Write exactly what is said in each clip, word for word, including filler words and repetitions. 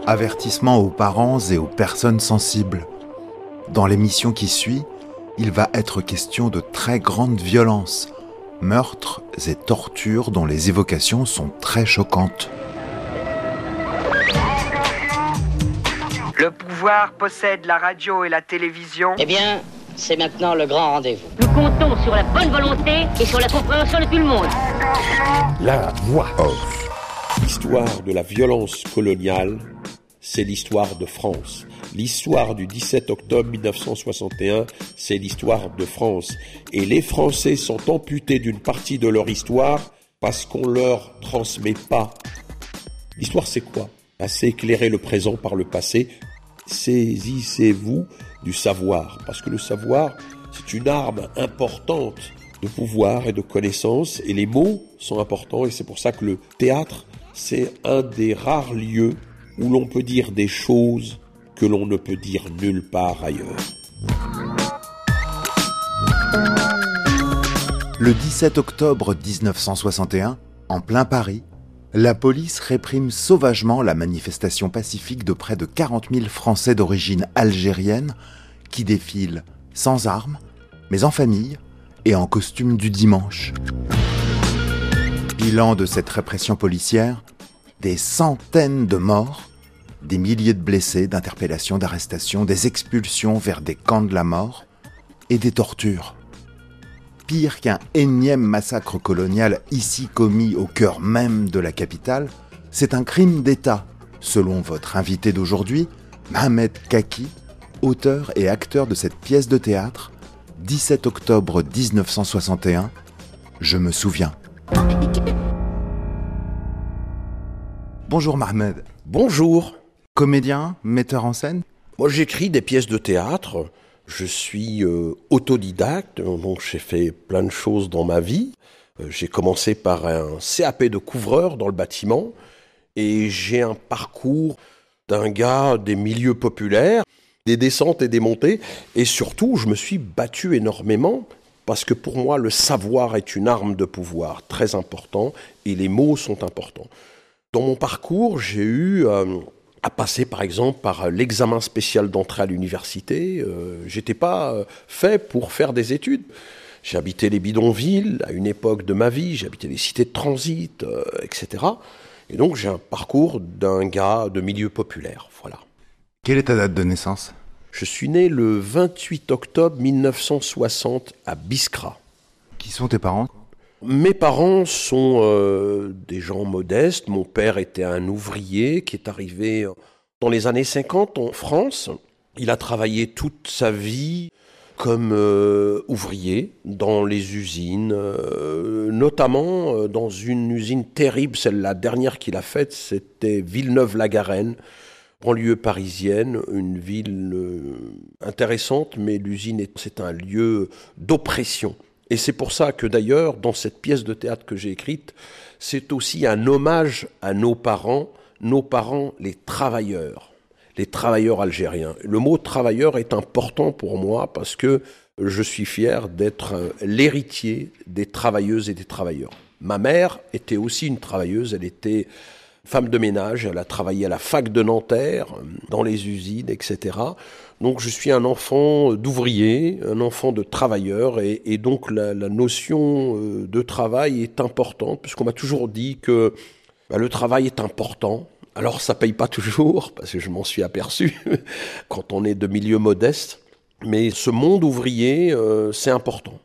Avertissement aux parents et aux personnes sensibles. Dans l'émission qui suit, il va être question de très grande violence, meurtres et tortures dont les évocations sont très choquantes. Le pouvoir possède la radio et la télévision. Eh bien, c'est maintenant le grand rendez-vous. Nous comptons sur la bonne volonté et sur la compréhension de tout le monde. La voix off. L'histoire de la violence coloniale, c'est l'histoire de France. L'histoire du dix-sept octobre mille neuf cent soixante et un, c'est l'histoire de France. Et les Français sont amputés d'une partie de leur histoire parce qu'on leur transmet pas. L'histoire, c'est quoi ? Ben, c'est éclairer le présent par le passé. Saisissez-vous du savoir, parce que le savoir, c'est une arme importante de pouvoir et de connaissance, et les mots sont importants, et c'est pour ça que le théâtre, c'est un des rares lieux où l'on peut dire des choses que l'on ne peut dire nulle part ailleurs. Le dix-sept octobre dix-neuf cent soixante et un, en plein Paris, la police réprime sauvagement la manifestation pacifique de près de quarante mille Français d'origine algérienne qui défilent sans armes, mais en famille et en costume du dimanche. Bilan de cette répression policière, des centaines de morts, des milliers de blessés, d'interpellations, d'arrestations, des expulsions vers des camps de la mort et des tortures. Pire qu'un énième massacre colonial ici commis au cœur même de la capitale, c'est un crime d'État, selon votre invité d'aujourd'hui, Mohamed Kaki, auteur et acteur de cette pièce de théâtre, dix-sept octobre dix-neuf cent soixante et un, Je me souviens. Bonjour Mohamed. Bonjour. Comédien, metteur en scène ? Moi, j'écris des pièces de théâtre. Je suis euh, autodidacte, donc j'ai fait plein de choses dans ma vie. Euh, j'ai commencé par un C A P de couvreur dans le bâtiment et j'ai un parcours d'un gars des milieux populaires, des descentes et des montées. Et surtout, je me suis battu énormément parce que pour moi, le savoir est une arme de pouvoir très important et les mots sont importants. Dans mon parcours, j'ai eu... Euh, à passer par exemple par l'examen spécial d'entrée à l'université. Euh, j'étais pas euh, fait pour faire des études. J'ai habité les bidonvilles à une époque de ma vie, j'ai habité les cités de transit, euh, et cetera. Et donc j'ai un parcours d'un gars de milieu populaire, voilà. Quelle est ta date de naissance ? Je suis né le vingt-huit octobre mille neuf cent soixante à Biskra. Qui sont tes parents ? Mes parents sont euh, des gens modestes. Mon père était un ouvrier qui est arrivé dans les années cinquante en France. Il a travaillé toute sa vie comme euh, ouvrier dans les usines, euh, notamment euh, dans une usine terrible, celle la dernière qu'il a faite, c'était Villeneuve-la-Garenne, banlieue parisienne, une ville euh, intéressante, mais l'usine est, c'est un lieu d'oppression. Et c'est pour ça que d'ailleurs, dans cette pièce de théâtre que j'ai écrite, c'est aussi un hommage à nos parents, nos parents les travailleurs, les travailleurs algériens. Le mot travailleur est important pour moi parce que je suis fier d'être l'héritier des travailleuses et des travailleurs. Ma mère était aussi une travailleuse, elle était femme de ménage, elle a travaillé à la fac de Nanterre, dans les usines, et cetera. Donc je suis un enfant d'ouvrier, un enfant de travailleur, et, et donc la, la notion de travail est importante, puisqu'on m'a toujours dit que bah, le travail est important. Alors ça paye pas toujours, parce que je m'en suis aperçu quand on est de milieu modeste, mais ce monde ouvrier, euh, c'est important.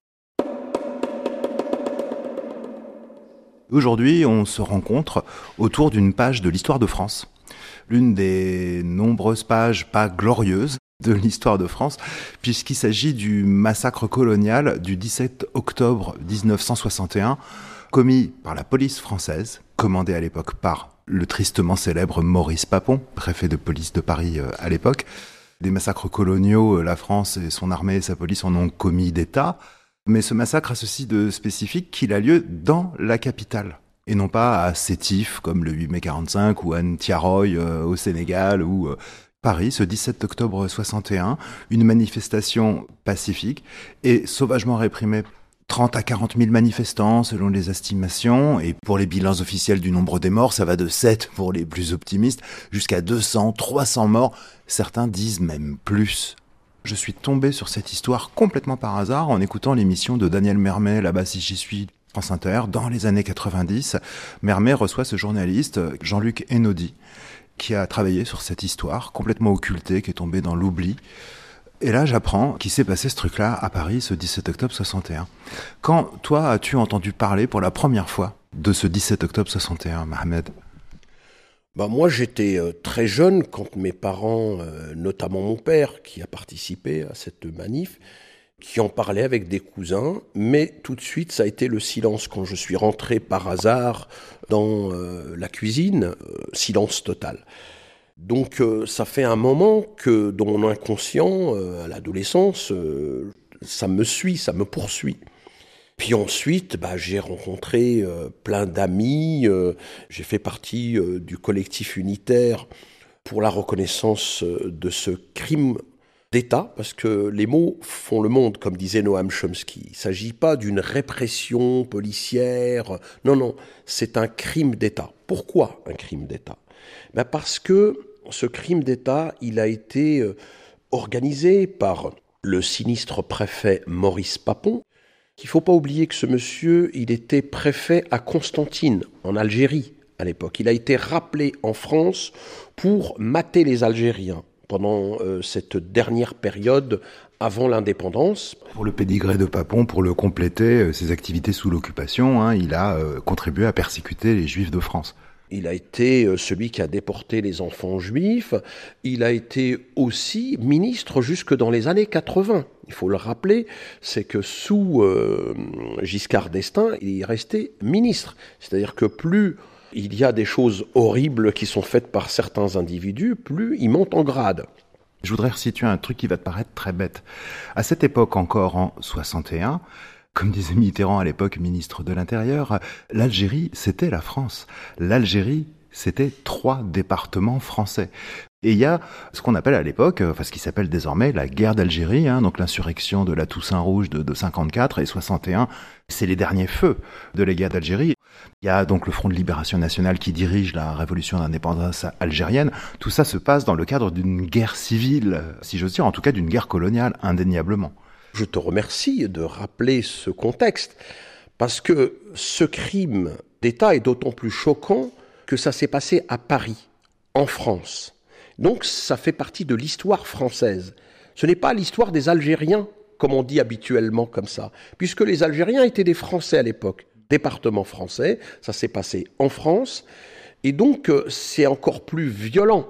Aujourd'hui, on se rencontre autour d'une page de l'histoire de France. L'une des nombreuses pages pas glorieuses de l'histoire de France, puisqu'il s'agit du massacre colonial du dix-sept octobre dix-neuf cent soixante et un, commis par la police française, commandée à l'époque par le tristement célèbre Maurice Papon, préfet de police de Paris à l'époque. Des massacres coloniaux, la France et son armée et sa police en ont commis d'État. Mais ce massacre a ceci de spécifique qu'il a lieu dans la capitale, et non pas à Sétif, comme le huit mai quarante-cinq, ou à Ntiaroy euh, au Sénégal, ou euh, Paris, ce dix-sept octobre soixante et un, une manifestation pacifique et sauvagement réprimée trente à quarante mille manifestants selon les estimations, et pour les bilans officiels du nombre des morts, ça va de sept pour les plus optimistes, jusqu'à deux cents, trois cents morts, certains disent même plus. Je suis tombé sur cette histoire complètement par hasard en écoutant l'émission de Daniel Mermet, Là-bas si j'y suis, France Inter, dans les années quatre-vingt-dix. Mermet reçoit ce journaliste, Jean-Luc Einaudi, qui a travaillé sur cette histoire complètement occultée, qui est tombée dans l'oubli. Et là, j'apprends qu'il s'est passé ce truc-là à Paris ce dix-sept octobre soixante et un. Quand, toi, as-tu entendu parler pour la première fois de ce dix-sept octobre soixante et un, Mohamed ? Bah moi, j'étais euh, très jeune quand mes parents, euh, notamment mon père, qui a participé à cette manif, qui en parlait avec des cousins, mais tout de suite, ça a été le silence. Quand je suis rentré par hasard dans euh, la cuisine, euh, silence total. Donc euh, ça fait un moment que dans mon inconscient, euh, à l'adolescence, euh, ça me suit, ça me poursuit. Puis ensuite, bah, j'ai rencontré euh, plein d'amis, euh, j'ai fait partie euh, du collectif unitaire pour la reconnaissance euh, de ce crime d'État, parce que les mots font le monde, comme disait Noam Chomsky. Il ne s'agit pas d'une répression policière, non, non, c'est un crime d'État. Pourquoi un crime d'État ? Ben parce que ce crime d'État, il a été euh, organisé par le sinistre préfet Maurice Papon. Il ne faut pas oublier que ce monsieur, il était préfet à Constantine, en Algérie, à l'époque. Il a été rappelé en France pour mater les Algériens pendant euh, cette dernière période avant l'indépendance. Pour le pédigré de Papon, pour le compléter, euh, ses activités sous l'occupation, hein, il a euh, contribué à persécuter les Juifs de France. Il a été celui qui a déporté les enfants juifs. Il a été aussi ministre jusque dans les années quatre-vingts. Il faut le rappeler, c'est que sous euh, Giscard d'Estaing, il est resté ministre. C'est-à-dire que plus il y a des choses horribles qui sont faites par certains individus, plus il monte en grade. Je voudrais resituer un truc qui va te paraître très bête. À cette époque encore, en soixante et un, comme disait Mitterrand à l'époque, ministre de l'Intérieur, l'Algérie, c'était la France. L'Algérie, c'était trois départements français. Et il y a ce qu'on appelle à l'époque, enfin ce qui s'appelle désormais la guerre d'Algérie, hein, donc l'insurrection de la Toussaint Rouge de, de cinquante-quatre et soixante et un, c'est les derniers feux de la guerre d'Algérie. Il y a donc le Front de Libération Nationale qui dirige la révolution d'indépendance algérienne. Tout ça se passe dans le cadre d'une guerre civile, si j'ose dire, en tout cas d'une guerre coloniale, indéniablement. Je te remercie de rappeler ce contexte, parce que ce crime d'État est d'autant plus choquant que ça s'est passé à Paris, en France. Donc ça fait partie de l'histoire française. Ce n'est pas l'histoire des Algériens, comme on dit habituellement comme ça, puisque les Algériens étaient des Français à l'époque, département français, ça s'est passé en France, et donc c'est encore plus violent.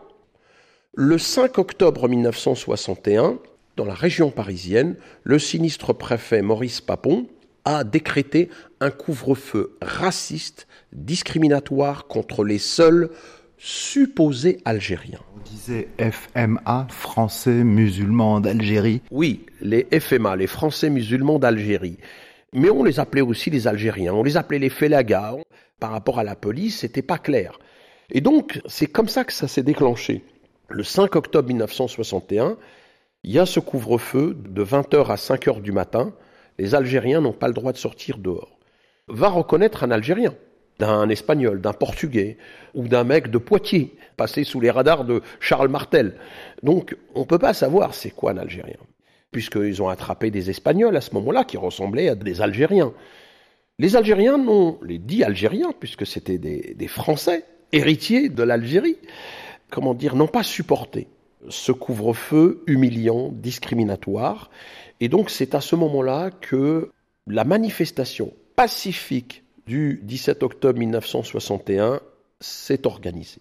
Le cinq octobre mille neuf cent soixante et un, dans la région parisienne, le sinistre préfet Maurice Papon a décrété un couvre-feu raciste, discriminatoire contre les seuls supposés algériens. On disait F M A, Français musulmans d'Algérie. Oui, les F M A, les Français musulmans d'Algérie. Mais on les appelait aussi les Algériens, on les appelait les Félagas. Par rapport à la police, c'était pas clair. Et donc, c'est comme ça que ça s'est déclenché. Le cinq octobre mille neuf cent soixante et un, il y a ce couvre-feu de vingt heures à cinq heures du matin. Les Algériens n'ont pas le droit de sortir dehors. Va reconnaître un Algérien, d'un Espagnol, d'un Portugais ou d'un mec de Poitiers, passé sous les radars de Charles Martel. Donc, on ne peut pas savoir c'est quoi un Algérien, puisqu'ils ont attrapé des Espagnols à ce moment-là qui ressemblaient à des Algériens. Les Algériens n'ont, les dits Algériens, puisque c'était des, des Français, héritiers de l'Algérie, comment dire, n'ont pas supporté ce couvre-feu humiliant, discriminatoire. Et donc c'est à ce moment-là que la manifestation pacifique du dix-sept octobre mille neuf cent soixante et un s'est organisée.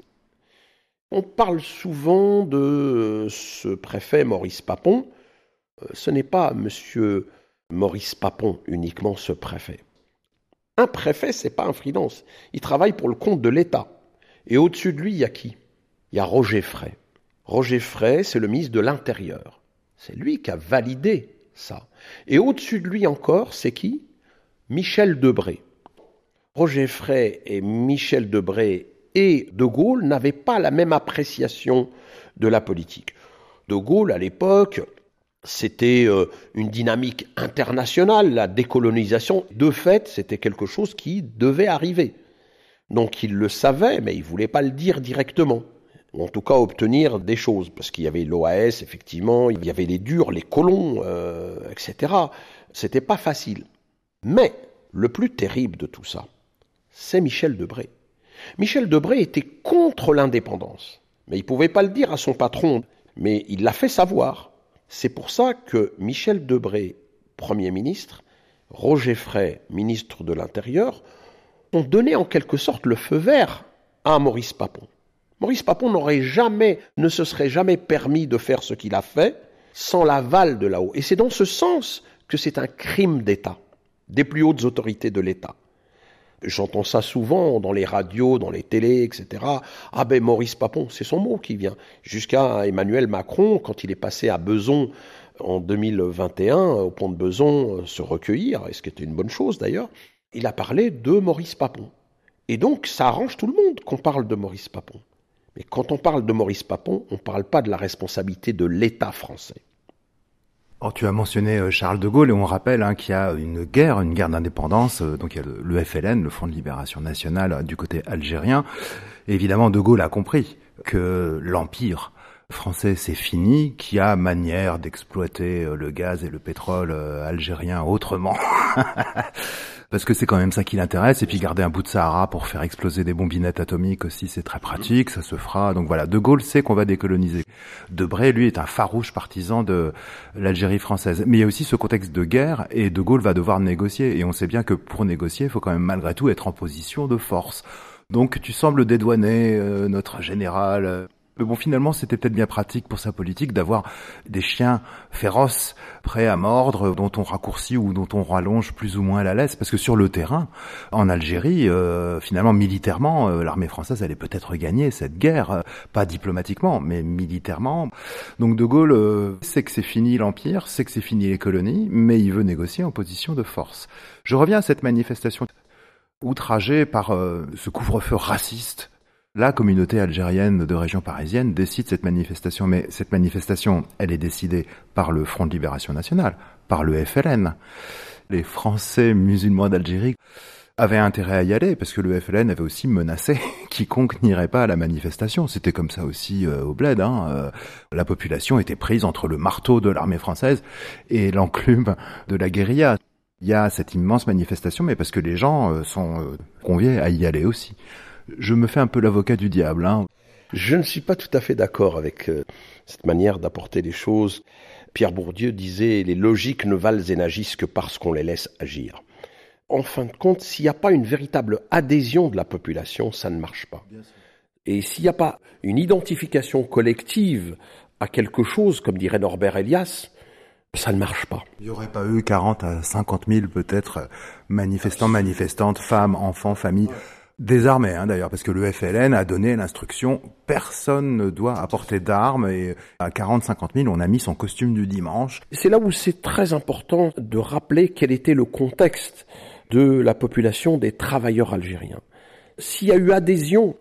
On parle souvent de ce préfet Maurice Papon. Ce n'est pas monsieur Maurice Papon uniquement ce préfet. Un préfet, c'est pas un freelance. Il travaille pour le compte de l'État. Et au-dessus de lui, il y a qui ? Il y a Roger Frey. Roger Frey, c'est le ministre de l'Intérieur. C'est lui qui a validé ça. Et au-dessus de lui encore, c'est qui ? Michel Debré. Roger Frey et Michel Debré et De Gaulle n'avaient pas la même appréciation de la politique. De Gaulle, à l'époque, C'était euh, une dynamique internationale, la décolonisation. De fait, c'était quelque chose qui devait arriver. Donc il le savait, mais il ne voulait pas le dire directement. Ou en tout cas obtenir des choses, parce qu'il y avait l'O A S, effectivement, il y avait les durs, les colons, euh, et cetera. C'était pas facile. Mais le plus terrible de tout ça, c'est Michel Debré. Michel Debré était contre l'indépendance, mais il ne pouvait pas le dire à son patron, mais il l'a fait savoir. C'est pour ça que Michel Debré, Premier ministre, Roger Frey, ministre de l'Intérieur, ont donné en quelque sorte le feu vert à Maurice Papon. Maurice Papon n'aurait jamais, ne se serait jamais permis de faire ce qu'il a fait sans l'aval de là-haut. Et c'est dans ce sens que c'est un crime d'État, des plus hautes autorités de l'État. J'entends ça souvent dans les radios, dans les télés, et cetera. Ah ben Maurice Papon, c'est son mot qui vient. Jusqu'à Emmanuel Macron, quand il est passé à Bezons en deux mille vingt et un, au pont de Bezons, se recueillir, et ce qui était une bonne chose d'ailleurs, il a parlé de Maurice Papon. Et donc ça arrange tout le monde qu'on parle de Maurice Papon. Mais quand on parle de Maurice Papon, on ne parle pas de la responsabilité de l'État français. Oh, tu as mentionné Charles de Gaulle et on rappelle hein, qu'il y a une guerre, une guerre d'indépendance, euh, donc il y a le, le F L N, le Front de Libération Nationale, euh, du côté algérien. Et évidemment, de Gaulle a compris que l'empire français c'est fini, qu'il y a manière d'exploiter euh, le gaz et le pétrole euh, algérien autrement. Parce que c'est quand même ça qui l'intéresse, et puis garder un bout de Sahara pour faire exploser des bombinettes atomiques aussi, c'est très pratique, ça se fera. Donc voilà, De Gaulle sait qu'on va décoloniser. Debré, lui, est un farouche partisan de l'Algérie française. Mais il y a aussi ce contexte de guerre, et De Gaulle va devoir négocier. Et on sait bien que pour négocier, il faut quand même malgré tout être en position de force. Donc tu sembles dédouaner euh, notre général... Euh, Mais bon, finalement, c'était peut-être bien pratique pour sa politique d'avoir des chiens féroces, prêts à mordre, dont on raccourcit ou dont on rallonge plus ou moins la laisse. Parce que sur le terrain, en Algérie, euh, finalement, militairement, euh, l'armée française allait peut-être gagner cette guerre. Euh, pas diplomatiquement, mais militairement. Donc De Gaulle euh, sait que c'est fini l'Empire, sait que c'est fini les colonies, mais il veut négocier en position de force. Je reviens à cette manifestation outragée par euh, ce couvre-feu raciste. La communauté algérienne de région parisienne décide cette manifestation, mais cette manifestation, elle est décidée par le Front de Libération Nationale, par le F L N. Les Français musulmans d'Algérie avaient intérêt à y aller, parce que le F L N avait aussi menacé quiconque n'irait pas à la manifestation. C'était comme ça aussi euh, au bled. Hein. Euh, la population était prise entre le marteau de l'armée française et l'enclume de la guérilla. Il y a cette immense manifestation, mais parce que les gens euh, sont euh, conviés à y aller aussi. Je me fais un peu l'avocat du diable. Hein. Je ne suis pas tout à fait d'accord avec euh, cette manière d'apporter les choses. Pierre Bourdieu disait « Les logiques ne valent et n'agissent que parce qu'on les laisse agir ». En fin de compte, s'il n'y a pas une véritable adhésion de la population, ça ne marche pas. Et s'il n'y a pas une identification collective à quelque chose, comme dirait Norbert Elias, ça ne marche pas. Il n'y aurait pas eu quarante à cinquante mille peut-être manifestants, manifestantes, femmes, enfants, familles... Désarmés, hein, d'ailleurs, parce que le F L N a donné l'instruction « personne ne doit apporter d'armes » et à quarante à cinquante mille, on a mis son costume du dimanche. C'est là où c'est très important de rappeler quel était le contexte de la population des travailleurs algériens. S'il y a eu adhésion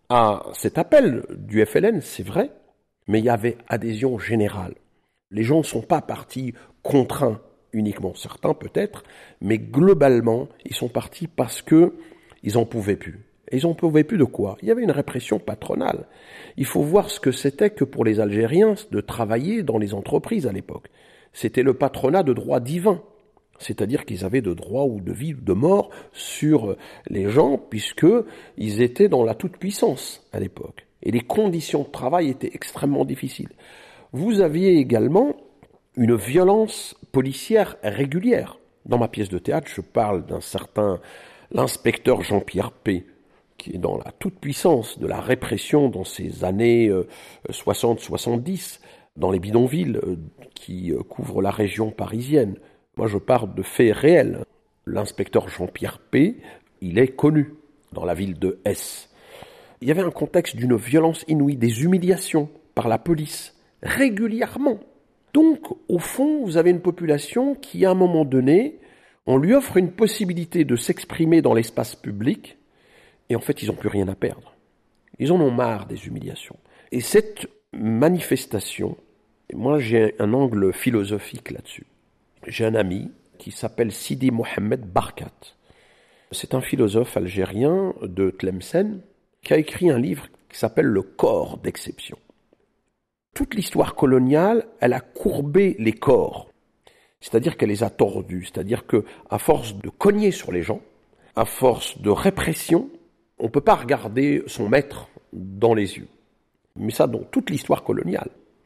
à cet appel du F L N, c'est vrai, mais il y avait adhésion générale. Les gens ne sont pas partis contraints uniquement, certains peut-être, mais globalement, ils sont partis parce que ils en pouvaient plus. Et ils en pouvaient plus de quoi? Il y avait une répression patronale. Il faut voir ce que c'était que pour les Algériens de travailler dans les entreprises à l'époque. C'était le patronat de droit divin. C'est-à-dire qu'ils avaient de droit ou de vie ou de mort sur les gens puisqu'ils étaient dans la toute-puissance à l'époque. Et les conditions de travail étaient extrêmement difficiles. Vous aviez également une violence policière régulière. Dans ma pièce de théâtre, je parle d'un certain... l'inspecteur Jean-Pierre P., qui est dans la toute-puissance de la répression dans ces années euh, soixante soixante-dix, dans les bidonvilles euh, qui euh, couvrent la région parisienne. Moi, je parle de faits réels. L'inspecteur Jean-Pierre P., il est connu dans la ville de Hesse. Il y avait un contexte d'une violence inouïe, des humiliations par la police, régulièrement. Donc, au fond, vous avez une population qui, à un moment donné, on lui offre une possibilité de s'exprimer dans l'espace public, et en fait, ils n'ont plus rien à perdre. Ils en ont marre des humiliations. Et cette manifestation Moi, j'ai un angle philosophique là-dessus. J'ai un ami qui s'appelle Sidi Mohamed Barkat. C'est un philosophe algérien de Tlemcen qui a écrit un livre qui s'appelle « Le corps d'exception ». Toute l'histoire coloniale, elle a courbé les corps, c'est-à-dire qu'elle les a tordus, c'est-à-dire qu'à force de cogner sur les gens, à force de répression, on ne peut pas regarder son maître dans les yeux. Mais ça, dans toute l'histoire coloniale.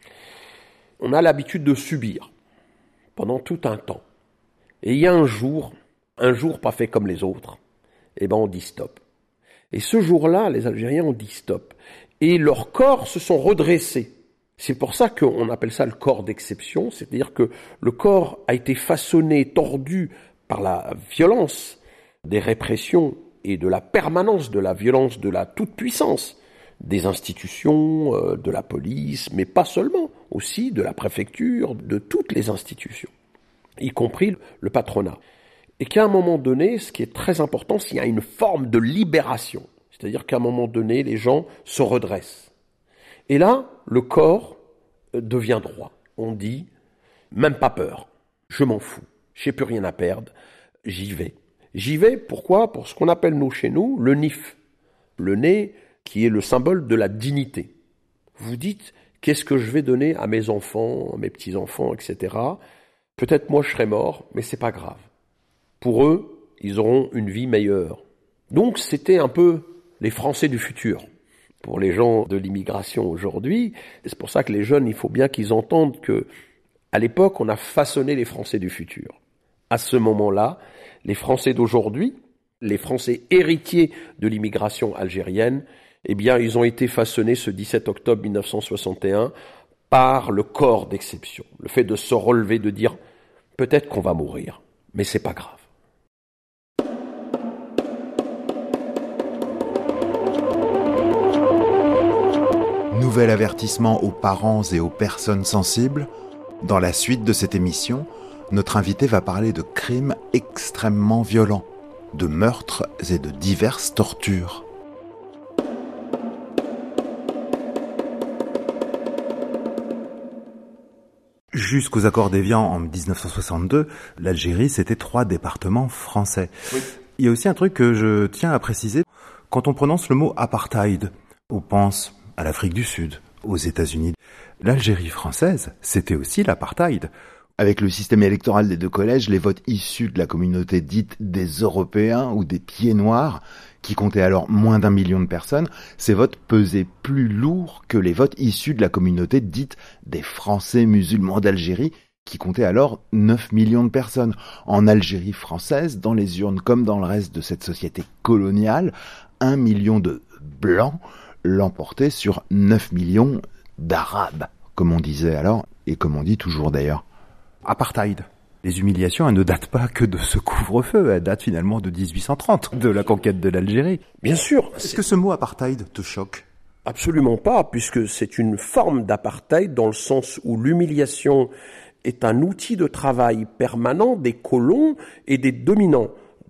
On a l'habitude de subir pendant tout un temps. Et il y a un jour, un jour pas fait comme les autres, eh ben on dit stop. Et ce jour-là, les Algériens ont dit stop. Et leurs corps se sont redressés. C'est pour ça qu'on appelle ça le corps d'exception, c'est-à-dire que le corps a été façonné, tordu par la violence des répressions et de la permanence de la violence de la toute-puissance des institutions, euh, de la police, mais pas seulement, aussi de la préfecture, de toutes les institutions, y compris le patronat. Et qu'à un moment donné, ce qui est très important, c'est qu'il y a une forme de libération. C'est-à-dire qu'à un moment donné, les gens se redressent. Et là, le corps devient droit. On dit, même pas peur, je m'en fous, j'ai plus rien à perdre, j'y vais. J'y vais, pourquoi ? Pour ce qu'on appelle, nous, chez nous, le nif. Le nez, qui est le symbole de la dignité. Vous dites, qu'est-ce que je vais donner à mes enfants, à mes petits-enfants, et cetera. Peut-être moi je serai mort, mais c'est pas grave. Pour eux, ils auront une vie meilleure. Donc c'était un peu les Français du futur. Pour les gens de l'immigration aujourd'hui, c'est pour ça que les jeunes, il faut bien qu'ils entendent que, à l'époque, on a façonné les Français du futur. À ce moment-là, les Français d'aujourd'hui, les Français héritiers de l'immigration algérienne, eh bien, ils ont été façonnés ce dix-sept octobre mille neuf cent soixante et un par le corps d'exception. Le fait de se relever, de dire, peut-être qu'on va mourir, mais c'est pas grave. Nouvel avertissement aux parents et aux personnes sensibles. Dans la suite de cette émission, notre invité va parler de crimes extrêmement violents, de meurtres et de diverses tortures. Jusqu'aux accords d'Évian en dix-neuf cent soixante-deux, l'Algérie, c'était trois départements français. Oui. Il y a aussi un truc que je tiens à préciser. Quand on prononce le mot apartheid, on pense à l'Afrique du Sud, aux États-Unis. L'Algérie française, c'était aussi l'apartheid. Avec le système électoral des deux collèges, les votes issus de la communauté dite des Européens ou des Pieds Noirs, qui comptaient alors moins d'un million de personnes, ces votes pesaient plus lourd que les votes issus de la communauté dite des Français musulmans d'Algérie, qui comptaient alors neuf millions de personnes. En Algérie française, dans les urnes comme dans le reste de cette société coloniale, un million de blancs l'emportaient sur neuf millions d'Arabes, comme on disait alors, et comme on dit toujours d'ailleurs. Apartheid. Les humiliations, elles ne datent pas que de ce couvre-feu, elles datent finalement de dix-huit cent trente, de la conquête de l'Algérie. Bien sûr. Est-ce c'est... que ce mot apartheid te choque ? Absolument pas, puisque c'est une forme d'apartheid dans le sens où l'humiliation est un outil de travail permanent des colons et des dominants.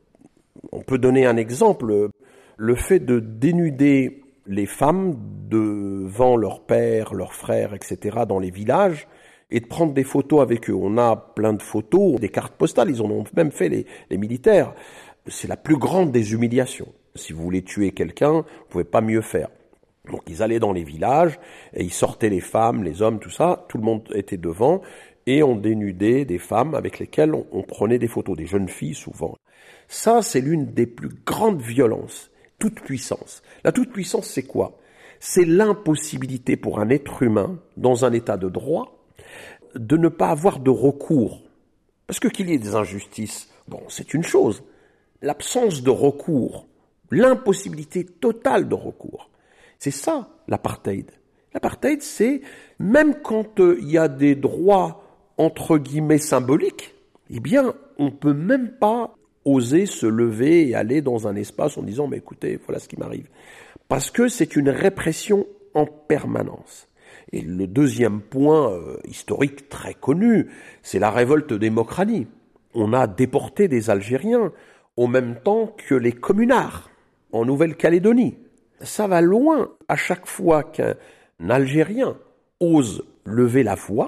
On peut donner un exemple. Le fait de dénuder les femmes devant leurs pères, leurs frères, et cetera dans les villages, et de prendre des photos avec eux. On a plein de photos, des cartes postales, ils en ont même fait les, les militaires. C'est la plus grande des humiliations. Si vous voulez tuer quelqu'un, vous ne pouvez pas mieux faire. Donc ils allaient dans les villages, et ils sortaient les femmes, les hommes, tout ça, tout le monde était devant, et on dénudait des femmes avec lesquelles on, on prenait des photos, des jeunes filles souvent. Ça, c'est l'une des plus grandes violences. Toute puissance. La toute puissance, c'est quoi ? C'est l'impossibilité pour un être humain, dans un état de droit, de ne pas avoir de recours. Parce que qu'il y ait des injustices, bon, c'est une chose. L'absence de recours, l'impossibilité totale de recours, c'est ça l'apartheid. L'apartheid, c'est, même quand il euh, y a des droits, entre guillemets, symboliques, eh bien, on peut même pas oser se lever et aller dans un espace en disant « mais écoutez, voilà ce qui m'arrive ». Parce que c'est une répression en permanence. Et le deuxième point euh, historique très connu, c'est la révolte des Mokrani. On a déporté des Algériens au même temps que les communards en Nouvelle-Calédonie. Ça va loin. À chaque fois qu'un Algérien ose lever la voix,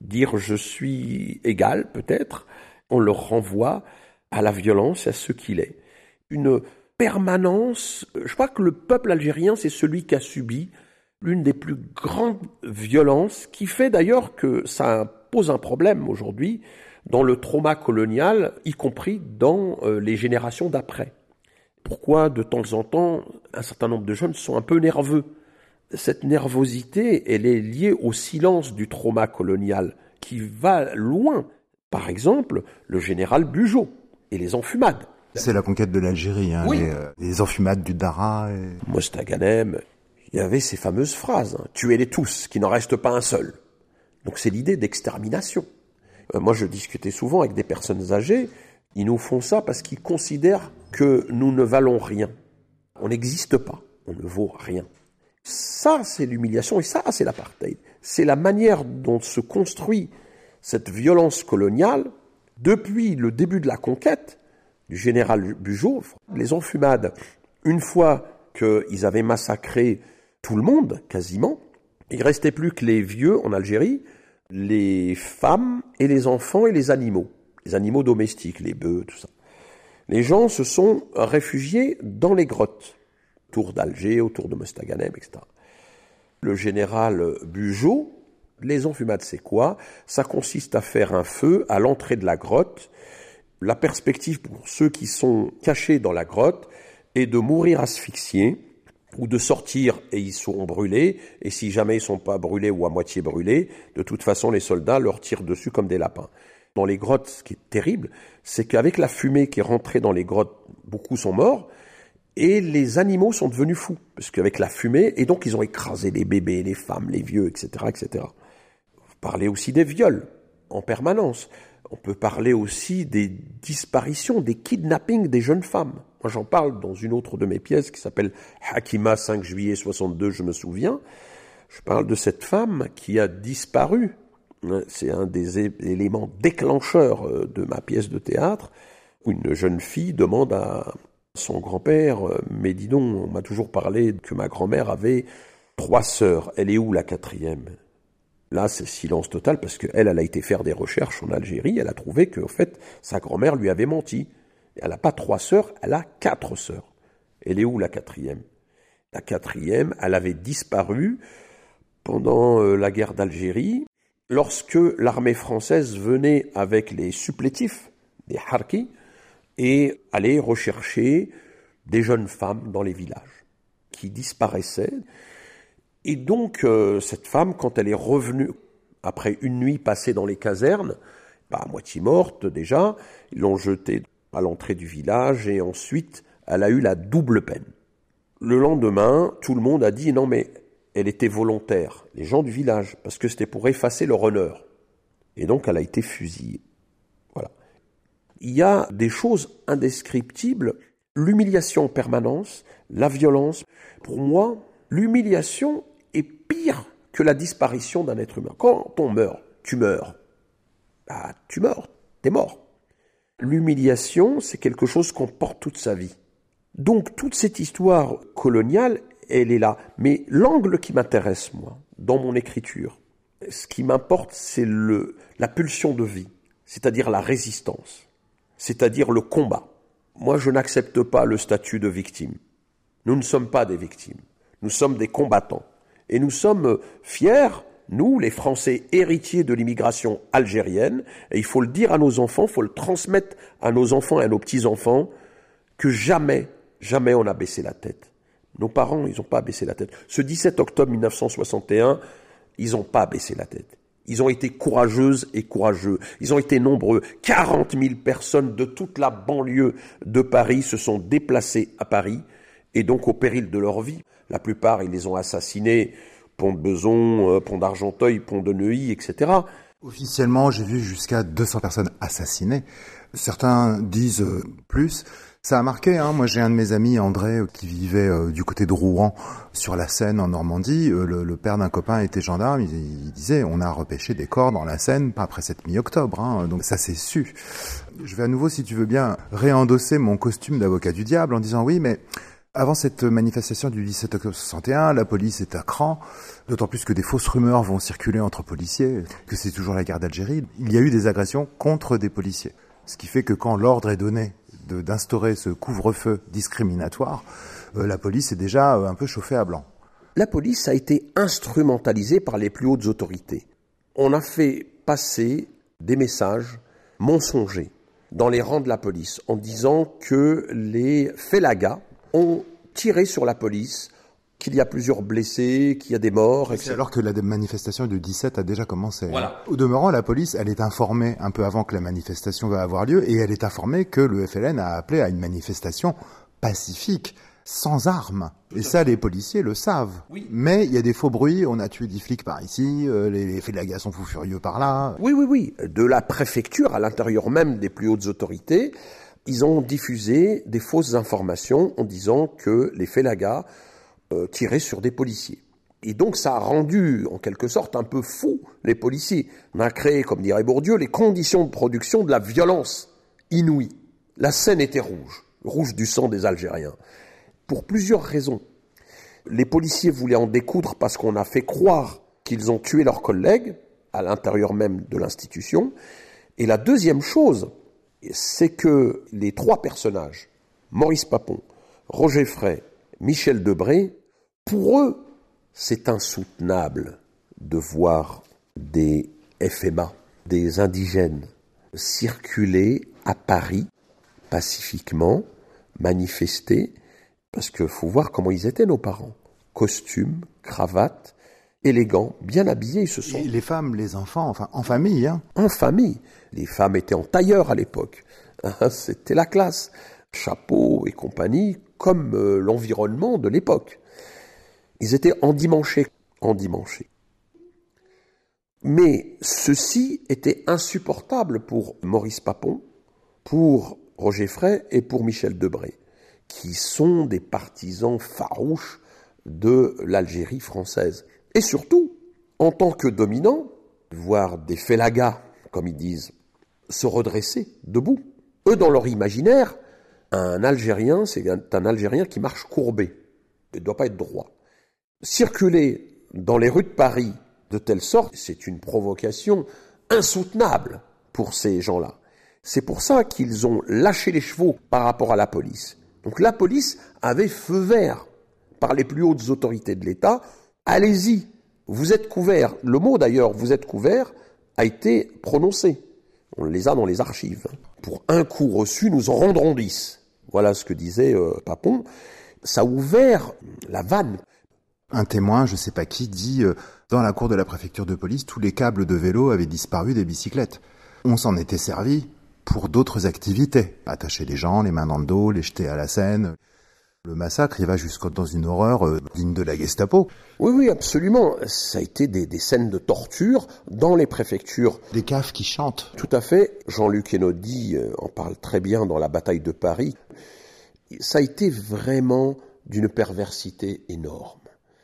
dire je suis égal peut-être, on le renvoie à la violence et à ce qu'il est. Une permanence, je crois que le peuple algérien, c'est celui qui a subi l'une des plus grandes violences, qui fait d'ailleurs que ça pose un problème aujourd'hui dans le trauma colonial, y compris dans euh, les générations d'après. Pourquoi de temps en temps, un certain nombre de jeunes sont un peu nerveux? Cette nervosité, elle est liée au silence du trauma colonial, qui va loin. Par exemple, le général Bugeaud et les enfumades. C'est la conquête de l'Algérie, hein, oui. les, euh, les enfumades du Dara. Et... Mostaganem, il y avait ces fameuses phrases, hein, « tuez-les tous, qu'il n'en reste pas un seul ». Donc c'est l'idée d'extermination. Euh, moi je discutais souvent avec des personnes âgées, ils nous font ça parce qu'ils considèrent que nous ne valons rien. On n'existe pas, on ne vaut rien. Ça c'est l'humiliation et ça c'est l'apartheid. C'est la manière dont se construit cette violence coloniale depuis le début de la conquête du général Bugeaud. Les enfumades, une fois qu'ils avaient massacré tout le monde, quasiment, il ne restait plus que les vieux en Algérie, les femmes et les enfants et les animaux, les animaux domestiques, les bœufs, tout ça. Les gens se sont réfugiés dans les grottes, autour d'Alger, autour de Mostaganem, et cetera. Le général Bugeaud, les enfumades, c'est quoi? Ça consiste à faire un feu à l'entrée de la grotte. La perspective pour ceux qui sont cachés dans la grotte est de mourir asphyxiés ou de sortir et ils seront brûlés. Et si jamais ils ne sont pas brûlés ou à moitié brûlés, de toute façon, les soldats leur tirent dessus comme des lapins. Dans les grottes, ce qui est terrible, c'est qu'avec la fumée qui est rentrée dans les grottes, beaucoup sont morts. Et les animaux sont devenus fous, parce qu'avec la fumée, et donc ils ont écrasé les bébés, les femmes, les vieux, et cetera, et cetera. Vous parlez aussi des viols, en permanence. On peut parler aussi des disparitions, des kidnappings des jeunes femmes. Moi, j'en parle dans une autre de mes pièces qui s'appelle Hakima, cinq juillet soixante-deux, je me souviens. Je parle de cette femme qui a disparu. C'est un des éléments déclencheurs de ma pièce de théâtre, où une jeune fille demande à son grand-père, mais dis donc, on m'a toujours parlé que ma grand-mère avait trois sœurs. Elle est où la quatrième? Là, c'est silence total parce qu'elle, elle a été faire des recherches en Algérie. Elle a trouvé qu'en fait, sa grand-mère lui avait menti. Elle n'a pas trois sœurs, elle a quatre sœurs. Elle est où la quatrième? La quatrième, elle avait disparu pendant la guerre d'Algérie, lorsque l'armée française venait avec les supplétifs, des harkis, et allait rechercher des jeunes femmes dans les villages qui disparaissaient. Et donc, euh, cette femme, quand elle est revenue, après une nuit passée dans les casernes, bah, à moitié morte déjà, ils l'ont jetée à l'entrée du village et ensuite, elle a eu la double peine. Le lendemain, tout le monde a dit non mais elle était volontaire, les gens du village, parce que c'était pour effacer leur honneur. Et donc, elle a été fusillée. Voilà. Il y a des choses indescriptibles, l'humiliation en permanence, la violence. Pour moi, l'humiliation est pire que la disparition d'un être humain. Quand on meurt, tu meurs. Bah, tu meurs, t'es mort. L'humiliation, c'est quelque chose qu'on porte toute sa vie. Donc, toute cette histoire coloniale, elle est là. Mais l'angle qui m'intéresse, moi, dans mon écriture, ce qui m'importe, c'est le, la pulsion de vie, c'est-à-dire la résistance, c'est-à-dire le combat. Moi, je n'accepte pas le statut de victime. Nous ne sommes pas des victimes. Nous sommes des combattants. Et nous sommes fiers, nous, les Français héritiers de l'immigration algérienne, et il faut le dire à nos enfants, il faut le transmettre à nos enfants et à nos petits-enfants, que jamais, jamais on n'a baissé la tête. Nos parents, ils n'ont pas baissé la tête. Ce dix-sept octobre mille neuf cent soixante et un, ils n'ont pas baissé la tête. Ils ont été courageuses et courageux. Ils ont été nombreux. quarante mille personnes de toute la banlieue de Paris se sont déplacées à Paris, et donc au péril de leur vie. La plupart, ils les ont assassinés, pont de Beson, pont d'Argenteuil, pont de Neuilly, et cetera. Officiellement, j'ai vu jusqu'à deux cents personnes assassinées. Certains disent euh, plus. Ça a marqué, hein. Moi, j'ai un de mes amis, André, qui vivait euh, du côté de Rouen, sur la Seine, en Normandie. Euh, le, le père d'un copain était gendarme. Il, il disait, on a repêché des corps dans la Seine, pas après cette mi-octobre. Hein. Donc ça, c'est su. Je vais à nouveau, si tu veux bien, réendosser mon costume d'avocat du diable en disant, oui, mais Avant cette manifestation du dix-sept octobre soixante et un, la police est à cran, d'autant plus que des fausses rumeurs vont circuler entre policiers, que c'est toujours la guerre d'Algérie. Il y a eu des agressions contre des policiers. Ce qui fait que quand l'ordre est donné de, d'instaurer ce couvre-feu discriminatoire, euh, la police est déjà euh, un peu chauffée à blanc. La police a été instrumentalisée par les plus hautes autorités. On a fait passer des messages mensongers dans les rangs de la police en disant que les félagas ont tiré sur la police, qu'il y a plusieurs blessés, qu'il y a des morts, et cetera. Alors que la manifestation du dix-sept a déjà commencé. Voilà. Au demeurant, la police, elle est informée un peu avant que la manifestation va avoir lieu, et elle est informée que le F L N a appelé à une manifestation pacifique, sans armes. Et ça, les policiers le savent. Oui. Mais il y a des faux bruits, on a tué dix flics par ici, euh, les, les félagas sont fous furieux par là. Oui, oui, oui. De la préfecture, à l'intérieur même des plus hautes autorités, ils ont diffusé des fausses informations en disant que les félagas euh, tiraient sur des policiers. Et donc ça a rendu, en quelque sorte, un peu fou les policiers. On a créé, comme dirait Bourdieu, les conditions de production de la violence inouïe. La Seine était rouge, rouge du sang des Algériens, pour plusieurs raisons. Les policiers voulaient en découdre parce qu'on a fait croire qu'ils ont tué leurs collègues, à l'intérieur même de l'institution. Et la deuxième chose, c'est que les trois personnages, Maurice Papon, Roger Frey, Michel Debré, pour eux, c'est insoutenable de voir des F M A, des indigènes, circuler à Paris pacifiquement, manifester, parce qu'il faut voir comment ils étaient nos parents. Costumes, cravates, élégants, bien habillés, ils se sont... Et les femmes, les enfants, enfin en famille. Hein. En famille. Les femmes étaient en tailleur à l'époque. C'était la classe. Chapeau et compagnie, comme euh, l'environnement de l'époque. Ils étaient endimanchés. Endimanchés. Mais ceci était insupportable pour Maurice Papon, pour Roger Frey et pour Michel Debré, qui sont des partisans farouches de l'Algérie française. Et surtout, en tant que dominants, voir des félagas, comme ils disent, se redresser debout. Eux, dans leur imaginaire, un Algérien, c'est un, un Algérien qui marche courbé. Il ne doit pas être droit. Circuler dans les rues de Paris de telle sorte, c'est une provocation insoutenable pour ces gens-là. C'est pour ça qu'ils ont lâché les chevaux par rapport à la police. Donc la police avait feu vert par les plus hautes autorités de l'État. Allez-y, vous êtes couverts. Le mot d'ailleurs, vous êtes couverts, a été prononcé. On les a dans les archives. Pour un coup reçu, nous en rendrons dix. Voilà ce que disait euh, Papon. Ça a ouvert la vanne. Un témoin, je ne sais pas qui, dit euh, dans la cour de la préfecture de police, tous les câbles de vélo avaient disparu des bicyclettes. On s'en était servi pour d'autres activités. Attacher les gens, les mains dans le dos, les jeter à la Seine. Le massacre, il va jusqu'à dans une horreur euh, digne de la Gestapo. Oui, oui, absolument. Ça a été des, des scènes de torture dans les préfectures. Des caves qui chantent. Tout à fait. Jean-Luc Einaudi euh, en parle très bien dans la bataille de Paris. Ça a été vraiment d'une perversité énorme.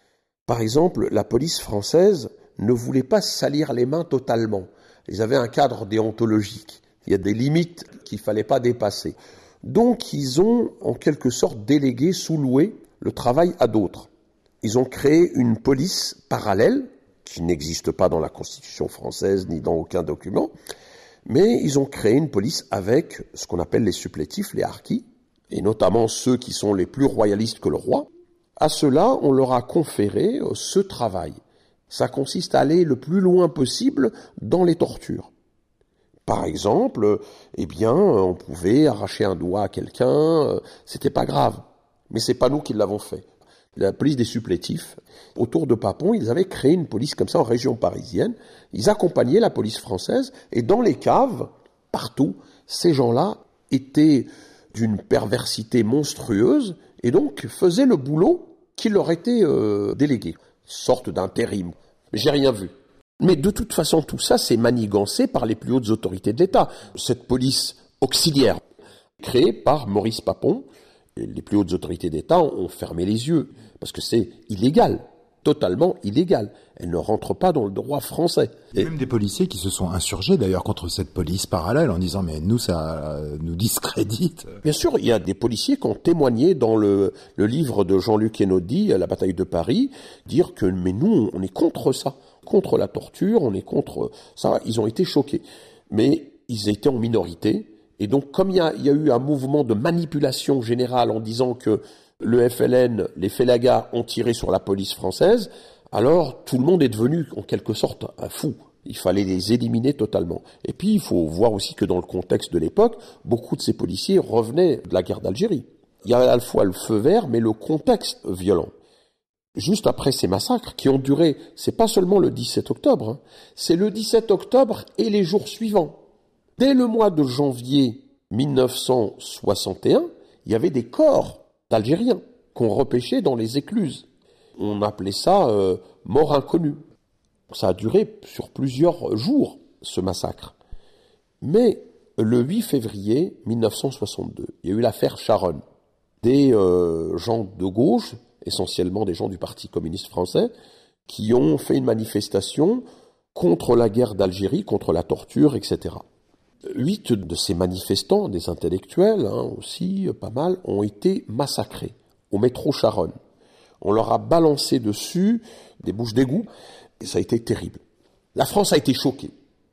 Par exemple, la police française ne voulait pas salir les mains totalement. Ils avaient un cadre déontologique. Il y a des limites qu'il ne fallait pas dépasser. Donc, ils ont, en quelque sorte, délégué, sous-loué le travail à d'autres. Ils ont créé une police parallèle, qui n'existe pas dans la Constitution française, ni dans aucun document, mais ils ont créé une police avec ce qu'on appelle les supplétifs, les harkis, et notamment ceux qui sont les plus royalistes que le roi. À ceux-là, on leur a conféré ce travail. Ça consiste à aller le plus loin possible dans les tortures. Par exemple, eh bien, on pouvait arracher un doigt à quelqu'un, c'était pas grave. Mais c'est pas nous qui l'avons fait. La police des supplétifs, autour de Papon, ils avaient créé une police comme ça en région parisienne. Ils accompagnaient la police française et dans les caves, partout, ces gens-là étaient d'une perversité monstrueuse et donc faisaient le boulot qui leur était euh, délégué. Sorte d'intérim. J'ai rien vu. Mais de toute façon, tout ça, c'est manigancé par les plus hautes autorités de l'État. Cette police auxiliaire, créée par Maurice Papon, les plus hautes autorités d'État ont fermé les yeux, parce que c'est illégal, totalement illégale. Elle ne rentre pas dans le droit français. Il y a même des policiers qui se sont insurgés d'ailleurs contre cette police parallèle en disant mais nous ça euh, nous discrédite. Bien sûr, il y a des policiers qui ont témoigné dans le, le livre de Jean-Luc Einaudi, La bataille de Paris, dire que mais nous on est contre ça, contre la torture, on est contre ça. Ils ont été choqués, mais ils étaient en minorité. Et donc comme il y a, il y a eu un mouvement de manipulation générale en disant que le F L N, les Félagas ont tiré sur la police française, alors tout le monde est devenu en quelque sorte un fou. Il fallait les éliminer totalement. Et puis il faut voir aussi que dans le contexte de l'époque, beaucoup de ces policiers revenaient de la guerre d'Algérie. Il y avait à la fois le feu vert, mais le contexte violent. Juste après ces massacres qui ont duré, c'est pas seulement le dix-sept octobre, hein, c'est le dix-sept octobre et les jours suivants. Dès le mois de janvier mille neuf cent soixante et un, il y avait des corps d'Algériens qu'on repêchait dans les écluses. On appelait ça euh, mort inconnue. Ça a duré sur plusieurs jours, ce massacre. Mais le huit février mille neuf cent soixante-deux, il y a eu l'affaire Charonne. Des euh, gens de gauche, essentiellement des gens du Parti communiste français, qui ont fait une manifestation contre la guerre d'Algérie, contre la torture, et cetera. Huit de ces manifestants, des intellectuels hein, aussi, pas mal, ont été massacrés au métro Charonne. On leur a balancé dessus des bouches d'égout, et ça a été terrible. La France a été choquée.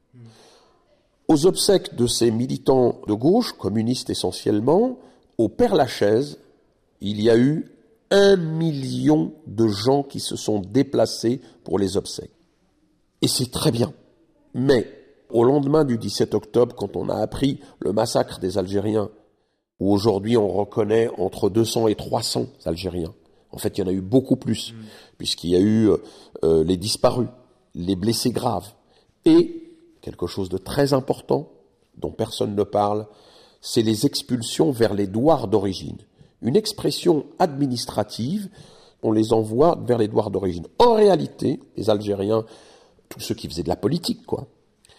Aux obsèques de ces militants de gauche, communistes essentiellement, au Père-Lachaise, il y a eu un million de gens qui se sont déplacés pour les obsèques. Et c'est très bien. Mais au lendemain du dix-sept octobre, quand on a appris le massacre des Algériens, où aujourd'hui on reconnaît entre deux cents et trois cents Algériens, en fait il y en a eu beaucoup plus, mmh. puisqu'il y a eu euh, les disparus, les blessés graves, et quelque chose de très important, dont personne ne parle, c'est les expulsions vers les douars d'origine. Une expression administrative, on les envoie vers les douars d'origine. En réalité, les Algériens, tous ceux qui faisaient de la politique, quoi,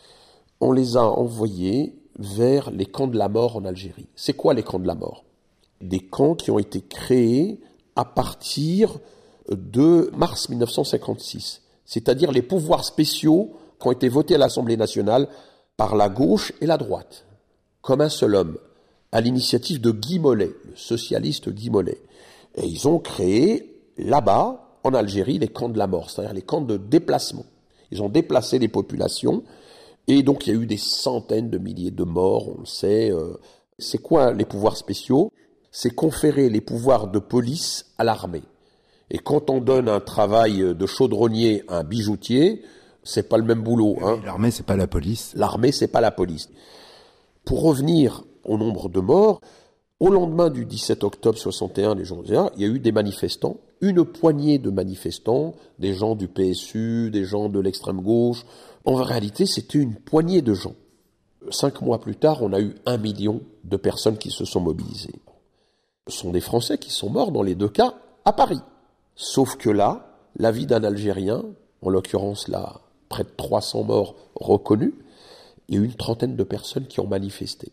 on les a envoyés vers les camps de la mort en Algérie. C'est quoi les camps de la mort? Des camps qui ont été créés à partir de mars mille neuf cent cinquante-six, c'est-à-dire les pouvoirs spéciaux qui ont été votés à l'Assemblée nationale par la gauche et la droite, comme un seul homme, à l'initiative de Guy Mollet, le socialiste Guy Mollet. Et ils ont créé là-bas, en Algérie, les camps de la mort, c'est-à-dire les camps de déplacement. Ils ont déplacé les populations, et donc il y a eu des centaines de milliers de morts, on le sait. C'est quoi les pouvoirs spéciaux? C'est conférer les pouvoirs de police à l'armée. Et quand on donne un travail de chaudronnier à un bijoutier, c'est pas le même boulot. Hein. L'armée, c'est pas la police. L'armée, c'est pas la police. Pour revenir au nombre de morts, au lendemain du dix-sept octobre soixante et un, les gens disaient, il y a eu des manifestants, une poignée de manifestants, des gens du P S U, des gens de l'extrême gauche. En réalité, c'était une poignée de gens. Cinq mois plus tard, on a eu un million de personnes qui se sont mobilisées. Ce sont des Français qui sont morts dans les deux cas à Paris. Sauf que là, la vie d'un Algérien, en l'occurrence là, près de trois cents morts reconnus, il y a eu une trentaine de personnes qui ont manifesté.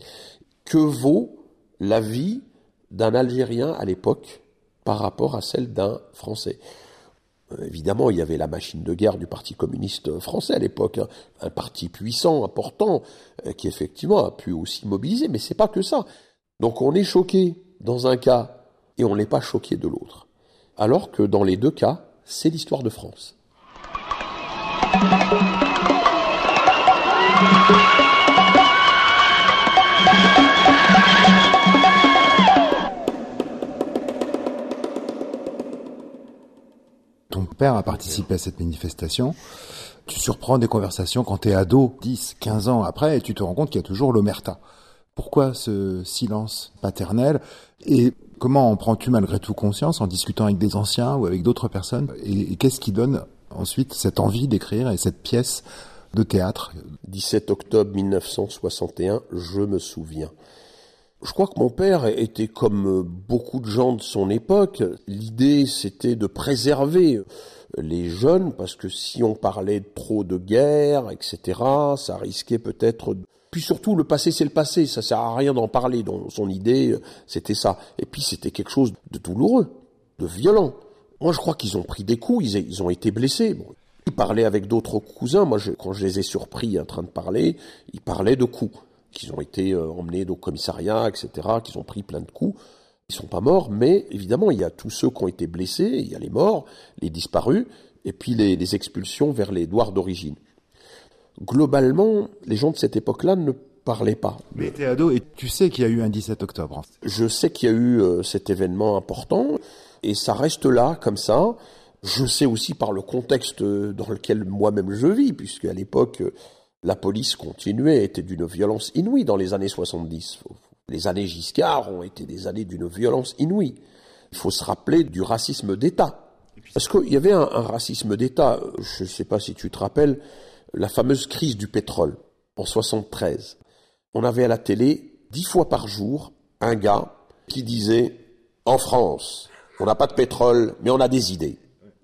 Que vaut la vie d'un Algérien à l'époque par rapport à celle d'un Français? euh, Évidemment, il y avait la machine de guerre du Parti communiste français à l'époque, hein, un parti puissant, important, euh, qui effectivement a pu aussi mobiliser, mais c'est pas que ça. Donc on est choqué dans un cas et on n'est pas choqué de l'autre. Alors que dans les deux cas, c'est l'histoire de France. Ton père a participé à cette manifestation. Tu surprends des conversations quand t'es ado, dix, quinze ans après, et tu te rends compte qu'il y a toujours l'omerta. Pourquoi ce silence paternel? Et comment en prends-tu malgré tout conscience en discutant avec des anciens ou avec d'autres personnes? Et, et qu'est-ce qui donne ensuite cette envie d'écrire et cette pièce de théâtre? dix-sept octobre mille neuf cent soixante et un, je me souviens. Je crois que mon père était comme beaucoup de gens de son époque. L'idée, c'était de préserver les jeunes, parce que si on parlait trop de guerre, et cetera, ça risquait peut-être... Puis surtout, le passé, c'est le passé, ça sert à rien d'en parler. Donc son idée, c'était ça. Et puis c'était quelque chose de douloureux, de violent. Moi, je crois qu'ils ont pris des coups, ils, ils ont été blessés. Bon, ils parlaient avec d'autres cousins. Moi, je, quand je les ai surpris en train de parler, ils parlaient de coups, qu'ils ont été euh, emmenés au commissariat, et cetera, qu'ils ont pris plein de coups. Ils sont pas morts, mais évidemment, il y a tous ceux qui ont été blessés, il y a les morts, les disparus, et puis les, les expulsions vers les douars d'origine. Globalement, les gens de cette époque-là ne parlaient pas. Mais t'es ado et tu sais qu'il y a eu un dix-sept octobre. Je sais qu'il y a eu euh, cet événement important, et ça reste là, comme ça. Je sais aussi par le contexte dans lequel moi-même je vis, puisque à l'époque, la police continuait, était d'une violence inouïe dans les années soixante-dix. Les années Giscard ont été des années d'une violence inouïe. Il faut se rappeler du racisme d'État. Parce qu'il y avait un, un racisme d'État, je ne sais pas si tu te rappelles, la fameuse crise du pétrole en soixante-treize. On avait à la télé, dix fois par jour, un gars qui disait « En France, on n'a pas de pétrole, mais on a des idées. »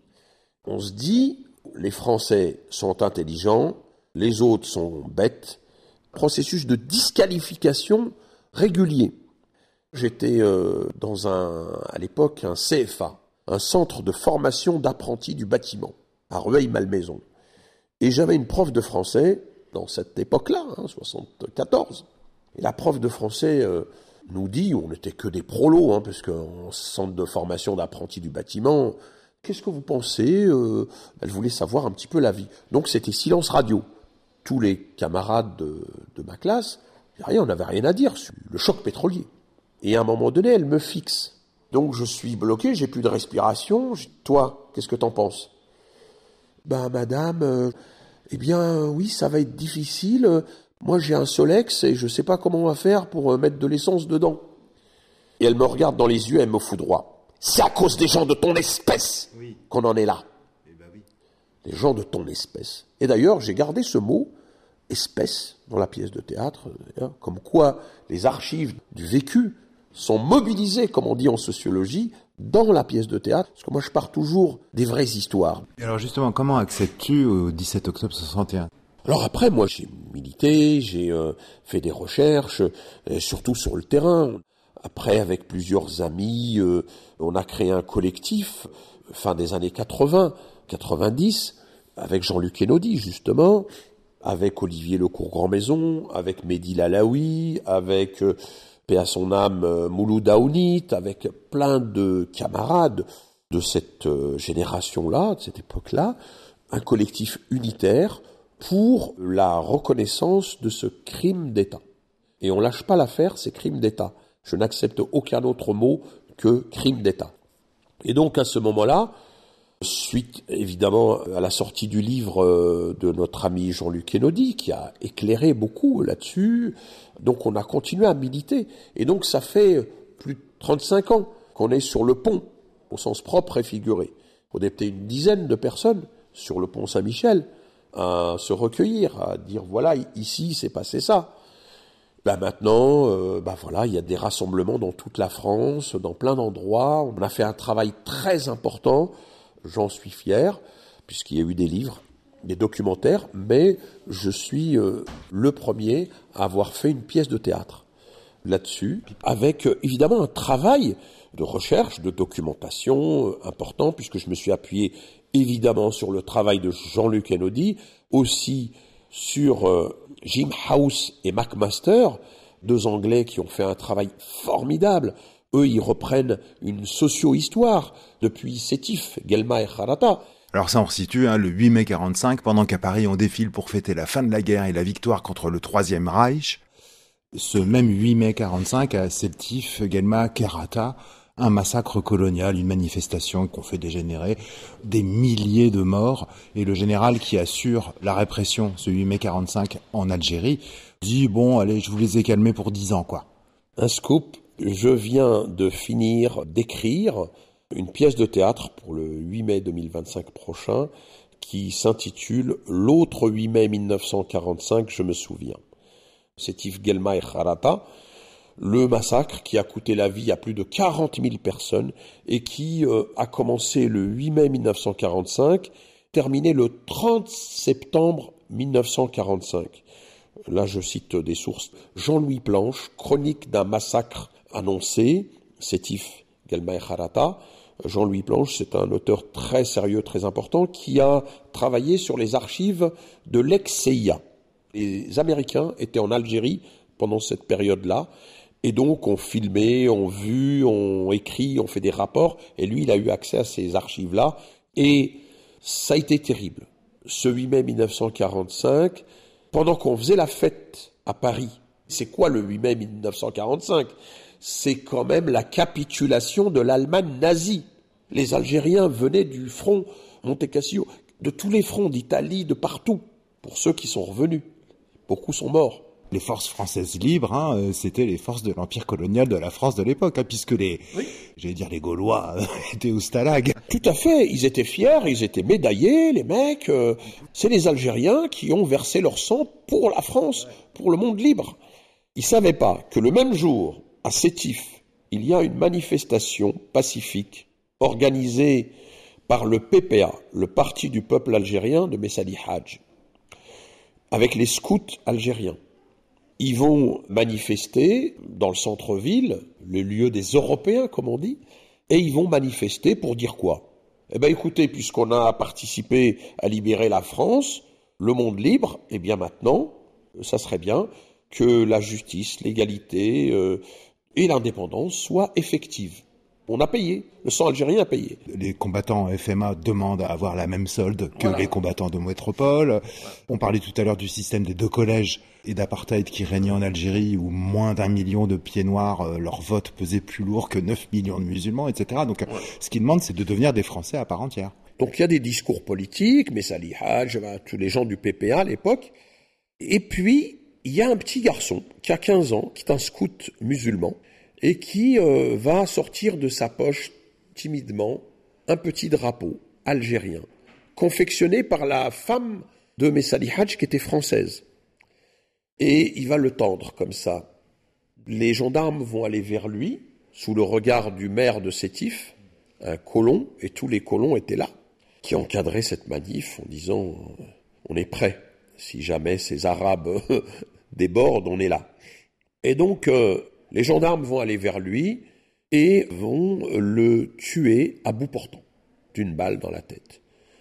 On se dit, les Français sont intelligents, les autres sont bêtes. Processus de disqualification régulier. J'étais euh, dans un, à l'époque, un C F A, un centre de formation d'apprentis du bâtiment, à Rueil-Malmaison. Et j'avais une prof de français, dans cette époque-là, hein, soixante-quatorze. Et la prof de français euh, nous dit, on n'était que des prolos, hein, parce qu'en centre de formation d'apprentis du bâtiment, qu'est-ce que vous pensez euh, Elle voulait savoir un petit peu la vie. Donc c'était silence radio. Tous les camarades de, de ma classe, rien, on n'avait rien à dire sur le choc pétrolier. Et à un moment donné, elle me fixe. Donc je suis bloqué, j'ai plus de respiration. Je dis, toi, qu'est-ce que t'en penses ? Ben madame, euh, eh bien oui, ça va être difficile. Moi j'ai un Solex et je sais pas comment on va faire pour euh, mettre de l'essence dedans. Et elle me regarde dans les yeux, elle me foudroie. C'est à cause des gens de ton espèce oui. qu'on en est là. Eh ben oui. Les gens de ton espèce. Et d'ailleurs, j'ai gardé ce mot, espèce, dans la pièce de théâtre, comme quoi les archives du vécu sont mobilisées, comme on dit en sociologie, dans la pièce de théâtre, parce que moi je pars toujours des vraies histoires. Et alors justement, comment accèdes-tu au dix-sept octobre soixante et un ? Alors après, moi j'ai milité, j'ai euh, fait des recherches, euh, surtout sur le terrain. Après, avec plusieurs amis, euh, on a créé un collectif, fin des années quatre-vingts, quatre-vingt-dix, avec Jean-Luc Hénaudy, justement, avec Olivier Lecourt-Grandmaison, avec Mehdi Lalaoui, avec, euh, paix à son âme, euh, Mouloud Aounit, avec plein de camarades de cette euh, génération-là, de cette époque-là, un collectif unitaire pour la reconnaissance de ce crime d'État. Et on lâche pas l'affaire, c'est crime d'État. Je n'accepte aucun autre mot que crime d'État. Et donc à ce moment-là, suite évidemment à la sortie du livre de notre ami Jean-Luc Hénaudy, qui a éclairé beaucoup là-dessus, donc on a continué à militer. Et donc ça fait plus de trente-cinq ans qu'on est sur le pont, au sens propre et figuré. On était une dizaine de personnes sur le pont Saint-Michel à se recueillir, à dire voilà, ici c'est passé ça. Ben maintenant, euh, ben voilà, il y a des rassemblements dans toute la France, dans plein d'endroits. On a fait un travail très important, j'en suis fier, puisqu'il y a eu des livres, des documentaires, mais je suis euh, le premier à avoir fait une pièce de théâtre là-dessus, avec euh, évidemment un travail de recherche, de documentation euh, important, puisque je me suis appuyé évidemment sur le travail de Jean-Luc Hénaudy, aussi sur euh, Jim House et McMaster, deux Anglais qui ont fait un travail formidable. Eux, ils reprennent une socio-histoire depuis Sétif, Guelma et Harata. Alors ça, on resitue hein, le huit mai quarante-cinq, pendant qu'à Paris, on défile pour fêter la fin de la guerre et la victoire contre le Troisième Reich. Ce même huit mai quarante-cinq, à Sétif, Guelma, Harata, un massacre colonial, une manifestation qu'on fait dégénérer, des milliers de morts, et le général qui assure la répression ce huit mai quarante-cinq en Algérie dit « Bon, allez, je vous les ai calmés pour dix ans, quoi. » Un scoop, je viens de finir d'écrire une pièce de théâtre pour le huit mai deux mille vingt-cinq prochain qui s'intitule « L'autre huit mai mille neuf cent quarante-cinq, je me souviens ». Sétif, Guelma et Harata, le massacre qui a coûté la vie à plus de quarante mille personnes et qui euh, a commencé le huit mai mille neuf cent quarante-cinq, terminé le trente septembre mille neuf cent quarante-cinq. Là, je cite des sources. Jean-Louis Planche, chronique d'un massacre annoncé, Sétif, Guelma et Harata, Jean-Louis Planche, c'est un auteur très sérieux, très important, qui a travaillé sur les archives de l'ex-C I A. Les Américains étaient en Algérie pendant cette période-là, et donc ont filmé, ont vu, ont écrit, ont fait des rapports, et lui, il a eu accès à ces archives-là, et ça a été terrible. Ce huit mai mille neuf cent quarante-cinq, pendant qu'on faisait la fête à Paris, c'est quoi le huit mai mille neuf cent quarante-cinq ? C'est quand même la capitulation de l'Allemagne nazie. Les Algériens venaient du front Monte Cassino, de tous les fronts d'Italie, de partout, pour ceux qui sont revenus. Beaucoup sont morts. Les forces françaises libres, hein, c'était les forces de l'empire colonial de la France de l'époque, hein, puisque les, oui. j'allais dire les Gaulois, étaient au stalag. Tout à fait, ils étaient fiers, ils étaient médaillés, les mecs. Euh, c'est les Algériens qui ont versé leur sang pour la France, pour le monde libre. Ils savaient pas que le même jour, à Sétif, il y a une manifestation pacifique organisée par le P P A, le Parti du peuple algérien de Messali Hadj, avec les scouts algériens. Ils vont manifester dans le centre-ville, le lieu des Européens, comme on dit, et ils vont manifester pour dire quoi ? Eh bien, écoutez, puisqu'on a participé à libérer la France, le monde libre, eh bien maintenant, ça serait bien que la justice, l'égalité euh, et l'indépendance soient effectives. On a payé, le sang algérien a payé. Les combattants F M A demandent à avoir la même solde que voilà. les combattants de métropole. Ouais. On parlait tout à l'heure du système des deux collèges et d'apartheid qui régnait en Algérie, où moins d'un million de pieds noirs, euh, leur vote pesait plus lourd que neuf millions de musulmans, et cetera. Donc ouais. ce qu'ils demandent, c'est de devenir des Français à part entière. Donc il y a des discours politiques, Messali Hadj, tous les gens du P P A à l'époque. Et puis, il y a un petit garçon qui a quinze ans, qui est un scout musulman, et qui euh, va sortir de sa poche timidement un petit drapeau algérien, confectionné par la femme de Messali Hadj qui était française. Et il va le tendre comme ça. Les gendarmes vont aller vers lui, sous le regard du maire de Sétif, un colon, et tous les colons étaient là, qui encadraient cette manif en disant euh, « on est prêt, si jamais ces Arabes débordent, on est là ». Et donc, euh, les gendarmes vont aller vers lui et vont le tuer à bout portant, d'une balle dans la tête.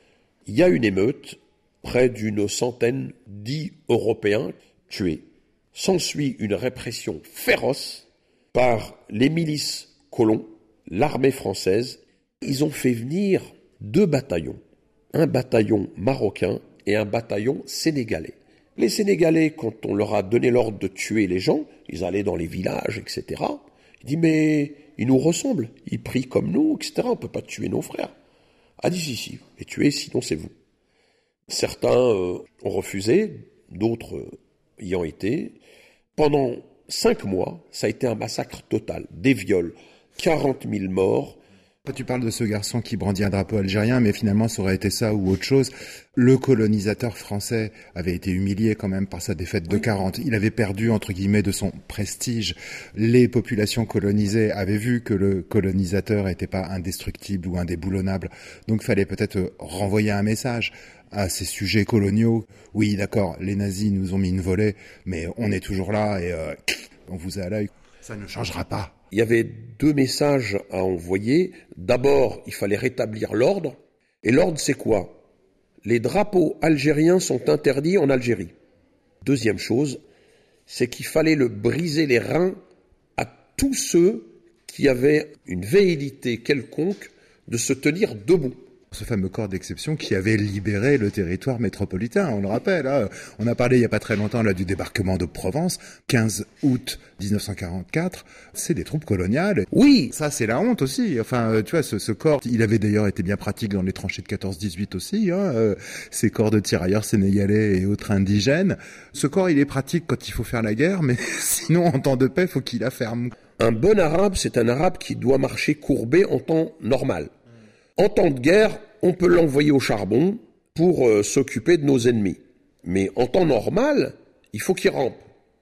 Il y a une émeute, près d'une centaine dix Européens tués. S'ensuit une répression féroce par les milices colons, l'armée française. Ils ont fait venir deux bataillons, un bataillon marocain et un bataillon sénégalais. Les Sénégalais, quand on leur a donné l'ordre de tuer les gens, ils allaient dans les villages, et cetera. Ils disent, mais ils nous ressemblent, ils prient comme nous, et cetera. On ne peut pas tuer nos frères. Ah, dit, si, si, les tuer, sinon c'est vous. Certains euh, ont refusé, d'autres euh, y ont été. Pendant cinq mois, ça a été un massacre total, des viols, quarante mille morts. Tu parles de ce garçon qui brandit un drapeau algérien, mais finalement ça aurait été ça ou autre chose. Le colonisateur français avait été humilié quand même par sa défaite de quarante. Il avait perdu, entre guillemets, de son prestige. Les populations colonisées avaient vu que le colonisateur n'était pas indestructible ou indéboulonnable. Donc il fallait peut-être renvoyer un message à ces sujets coloniaux. Oui, d'accord, les nazis nous ont mis une volée, mais on est toujours là et euh, on vous a à l'œil. Ça ne changera pas. Il y avait deux messages à envoyer. D'abord, il fallait rétablir l'ordre. Et l'ordre, c'est quoi ? Les drapeaux algériens sont interdits en Algérie. Deuxième chose, c'est qu'il fallait le briser les reins à tous ceux qui avaient une velléité quelconque de se tenir debout. Ce fameux corps d'exception qui avait libéré le territoire métropolitain, on le rappelle. Hein. On a parlé il n'y a pas très longtemps là du débarquement de Provence, quinze août dix-neuf cent quarante-quatre. C'est des troupes coloniales. Oui, ça c'est la honte aussi. Enfin, tu vois, ce, ce corps, il avait d'ailleurs été bien pratique dans les tranchées de quatorze dix-huit aussi. Hein. Euh, ces corps de tirailleurs sénégalais et autres indigènes. Ce corps, il est pratique quand il faut faire la guerre, mais sinon en temps de paix, faut qu'il la ferme. Un bon arabe, c'est un arabe qui doit marcher courbé en temps normal. En temps de guerre, on peut l'envoyer au charbon pour euh, s'occuper de nos ennemis. Mais en temps normal, il faut qu'il rampe,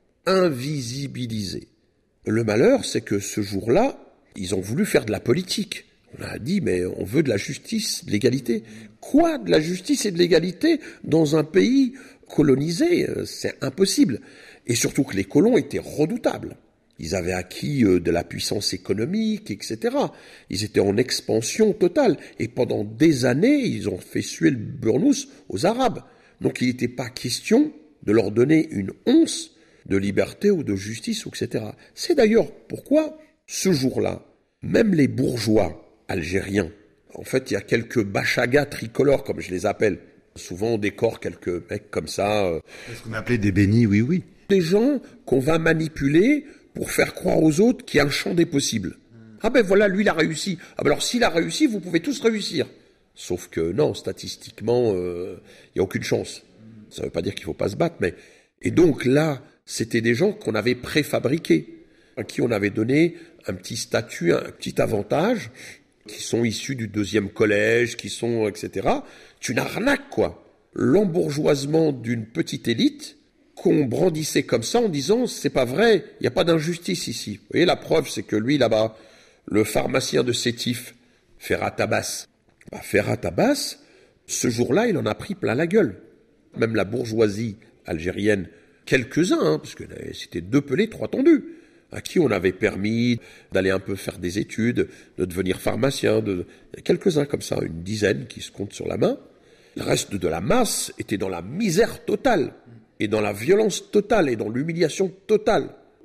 invisibilisé. Le malheur, c'est que ce jour-là, ils ont voulu faire de la politique. On a dit, mais on veut de la justice, de l'égalité. Quoi, de la justice et de l'égalité dans un pays colonisé ? C'est impossible. Et surtout que les colons étaient redoutables. Ils avaient acquis euh, de la puissance économique, et cetera. Ils étaient en expansion totale. Et pendant des années, ils ont fait suer le burnous aux Arabes. Donc il n'était pas question de leur donner une once de liberté ou de justice, et cetera. C'est d'ailleurs pourquoi, ce jour-là, même les bourgeois algériens, en fait, il y a quelques bachagas tricolores, comme je les appelle. Souvent, on décore quelques mecs comme ça. Euh, Ce qu'on appelait des bénis, oui, oui. Des gens qu'on va manipuler pour faire croire aux autres qu'il y a un champ des possibles. Ah ben voilà, lui, il a réussi. Ah ben alors, s'il a réussi, vous pouvez tous réussir. Sauf que non, statistiquement, euh, il n'y a aucune chance. Ça ne veut pas dire qu'il ne faut pas se battre, mais... Et donc là, c'était des gens qu'on avait préfabriqués, à qui on avait donné un petit statut, un petit avantage, qui sont issus du deuxième collège, qui sont, et cetera. C'est une arnaque, quoi. L'embourgeoisement d'une petite élite qu'on brandissait comme ça en disant « c'est pas vrai, il n'y a pas d'injustice ici ». Vous voyez, la preuve, c'est que lui, là-bas, le pharmacien de Sétif, Ferhat Abbas, bah, Ferhat Abbas, ce jour-là, il en a pris plein la gueule. Même la bourgeoisie algérienne, quelques-uns, hein, parce que c'était deux pelés, trois tendus, à qui on avait permis d'aller un peu faire des études, de devenir pharmacien, de... quelques-uns comme ça, une dizaine qui se comptent sur la main. Le reste de la masse était dans la misère totale, et dans la violence totale, et dans l'humiliation totale.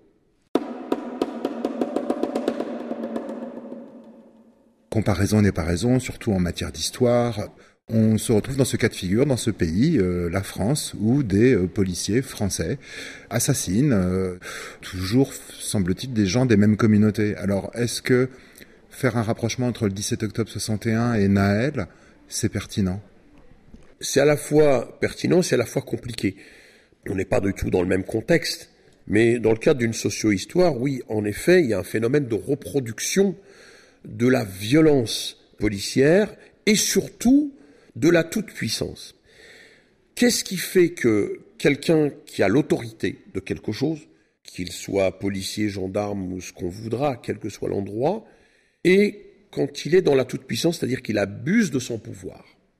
Comparaison n'est pas raison, surtout en matière d'histoire. On se retrouve dans ce cas de figure, dans ce pays, euh, la France, où des euh, policiers français assassinent, euh, toujours, semble-t-il, des gens des mêmes communautés. Alors, est-ce que faire un rapprochement entre le dix-sept octobre soixante et un et Naël, c'est pertinent ? C'est à la fois pertinent, c'est à la fois compliqué. On n'est pas du tout dans le même contexte, mais dans le cadre d'une socio-histoire, oui, en effet, il y a un phénomène de reproduction de la violence policière et surtout de la toute-puissance. Qu'est-ce qui fait que quelqu'un qui a l'autorité de quelque chose, qu'il soit policier, gendarme ou ce qu'on voudra, quel que soit l'endroit, et quand il est dans la toute-puissance, c'est-à-dire qu'il abuse de son pouvoir.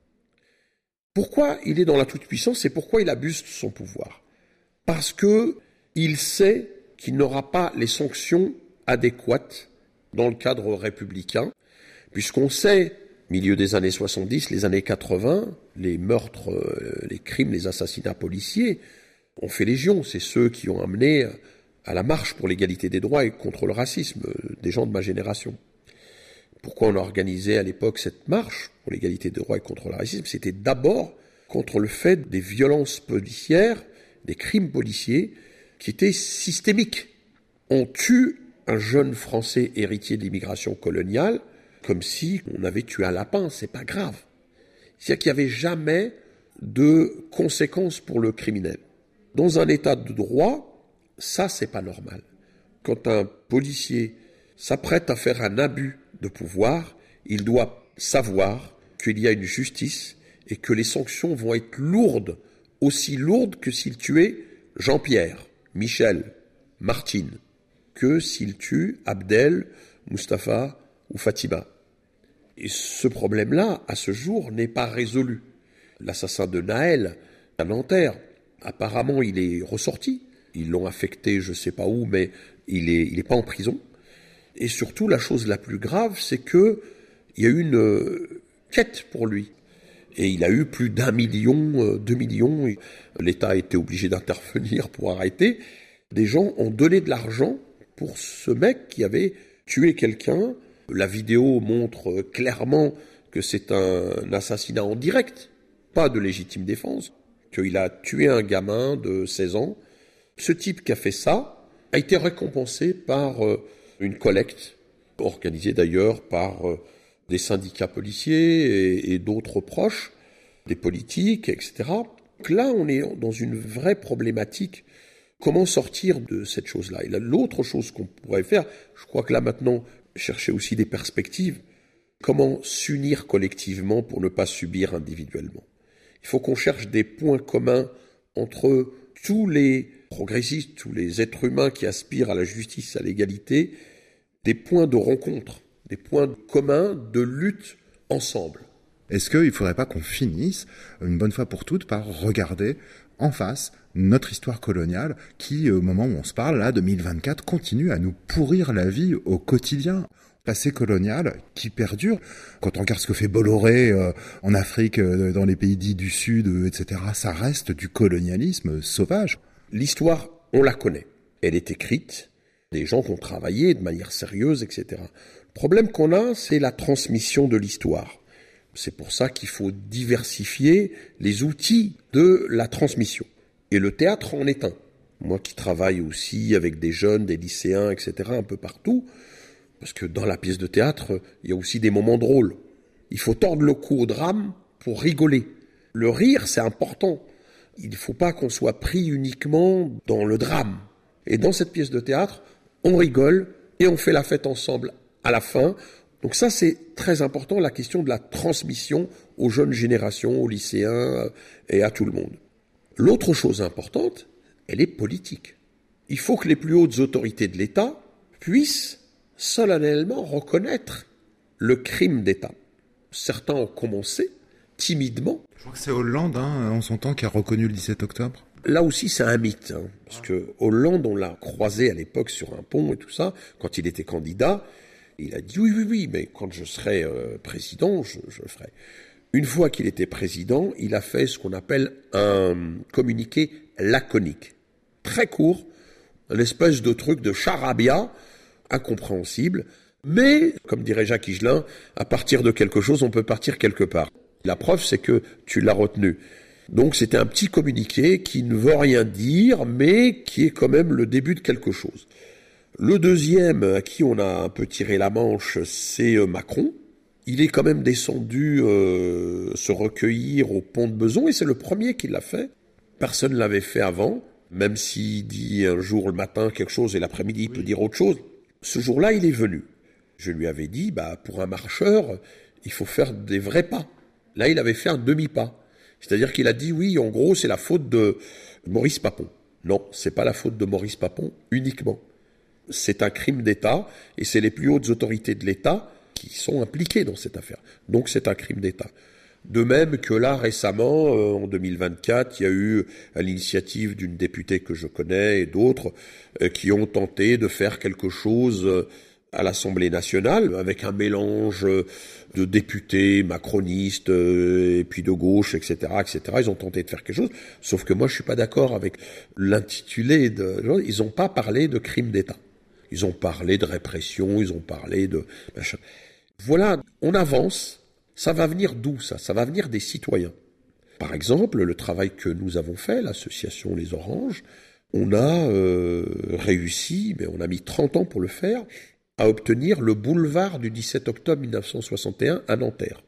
Pourquoi il est dans la toute-puissance et pourquoi il abuse de son pouvoir ? Parce que il sait qu'il n'aura pas les sanctions adéquates dans le cadre républicain, puisqu'on sait, milieu des années soixante-dix, les années quatre-vingts, les meurtres, les crimes, les assassinats policiers ont fait légion. C'est ceux qui ont amené à la marche pour l'égalité des droits et contre le racisme des gens de ma génération. Pourquoi on a organisé à l'époque cette marche pour l'égalité des droits et contre le racisme ? C'était d'abord contre le fait des violences policières, des crimes policiers qui étaient systémiques. On tue un jeune Français héritier de l'immigration coloniale comme si on avait tué un lapin, c'est pas grave. C'est-à-dire qu'il n'y avait jamais de conséquences pour le criminel. Dans un état de droit, ça c'est pas normal. Quand un policier s'apprête à faire un abus de pouvoir, il doit savoir qu'il y a une justice et que les sanctions vont être lourdes, aussi lourdes que s'il tuait Jean-Pierre, Michel, Martine, que s'il tue Abdel, Mustapha ou Fatima. Et ce problème-là, à ce jour, n'est pas résolu. L'assassin de Naël, à Nanterre, apparemment il est ressorti. Ils l'ont affecté, je ne sais pas où, mais il n'est il est pas en prison. Et surtout, la chose la plus grave, c'est qu'il y a eu une euh, quête pour lui. Et il a eu plus d'un million, euh, deux millions. L'État a été obligé d'intervenir pour arrêter. Des gens ont donné de l'argent pour ce mec qui avait tué quelqu'un. La vidéo montre clairement que c'est un assassinat en direct, pas de légitime défense, qu'il a tué un gamin de seize ans. Ce type qui a fait ça a été récompensé par euh, une collecte, organisée d'ailleurs par euh, des syndicats policiers et, et d'autres proches, des politiques, et cetera. Donc là, on est dans une vraie problématique. Comment sortir de cette chose-là ? Et là, l'autre chose qu'on pourrait faire, je crois que là maintenant, chercher aussi des perspectives, comment s'unir collectivement pour ne pas subir individuellement. Il faut qu'on cherche des points communs entre tous les progressistes, tous les êtres humains qui aspirent à la justice, à l'égalité, des points de rencontre, des points communs de lutte ensemble. Est-ce qu'il ne faudrait pas qu'on finisse, une bonne fois pour toutes, par regarder en face notre histoire coloniale qui, au moment où on se parle, là, deux mille vingt-quatre, continue à nous pourrir la vie au quotidien. Passé colonial qui perdure. Quand on regarde ce que fait Bolloré euh, en Afrique, euh, dans les pays dits du Sud, euh, et cetera, ça reste du colonialisme sauvage. L'histoire, on la connaît. Elle est écrite, des gens qui ont travaillé de manière sérieuse, et cetera. Le problème qu'on a, c'est la transmission de l'histoire. C'est pour ça qu'il faut diversifier les outils de la transmission. Et le théâtre en est un. Moi qui travaille aussi avec des jeunes, des lycéens, et cetera, un peu partout, parce que dans la pièce de théâtre, il y a aussi des moments drôles. Il faut tordre le cou au drame pour rigoler. Le rire, c'est important. Il ne faut pas qu'on soit pris uniquement dans le drame. Et dans cette pièce de théâtre, on rigole et on fait la fête ensemble à la fin. Donc ça, c'est très important, la question de la transmission aux jeunes générations, aux lycéens et à tout le monde. L'autre chose importante, elle est politique. Il faut que les plus hautes autorités de l'État puissent solennellement reconnaître le crime d'État. Certains ont commencé, timidement. Je crois que c'est Hollande, hein, en son temps, qui a reconnu le dix-sept octobre. Là aussi, c'est un mythe, hein, parce que Hollande, on l'a croisé à l'époque sur un pont et tout ça, quand il était candidat, il a dit oui, oui, oui, mais quand je serai euh, président, je, je le ferai. Une fois qu'il était président, il a fait ce qu'on appelle un communiqué laconique, très court, une espèce de truc de charabia, incompréhensible, mais, comme dirait Jacques Higelin, à partir de quelque chose, on peut partir quelque part. La preuve, c'est que tu l'as retenu. Donc c'était un petit communiqué qui ne veut rien dire, mais qui est quand même le début de quelque chose. Le deuxième, à qui on a un peu tiré la manche, c'est Macron. Il est quand même descendu euh, se recueillir au pont de Besançon, et c'est le premier qui l'a fait. Personne ne l'avait fait avant, même s'il dit un jour le matin quelque chose et l'après-midi il peut dire autre chose. Ce jour-là, il est venu. Je lui avais dit, bah, pour un marcheur, il faut faire des vrais pas. Là, il avait fait un demi-pas. C'est-à-dire qu'il a dit, oui, en gros, c'est la faute de Maurice Papon. Non, c'est pas la faute de Maurice Papon uniquement. C'est un crime d'État, et c'est les plus hautes autorités de l'État qui sont impliquées dans cette affaire. Donc c'est un crime d'État. De même que là, récemment, euh, en deux mille vingt-quatre, il y a eu, à l'initiative d'une députée que je connais et d'autres, euh, qui ont tenté de faire quelque chose euh, à l'Assemblée nationale, avec un mélange euh, de députés macronistes, euh, et puis de gauche, et cetera, et cetera. Ils ont tenté de faire quelque chose, sauf que moi, je suis pas d'accord avec l'intitulé de... Ils n'ont pas parlé de crime d'État. Ils ont parlé de répression, ils ont parlé de... machin. Voilà, on avance. Ça va venir d'où, ça? Ça va venir des citoyens. Par exemple, le travail que nous avons fait, l'association Les Oranges, on a euh, réussi, mais on a mis trente ans pour le faire, à obtenir le boulevard du dix-sept octobre mille neuf cent soixante et un à Nanterre.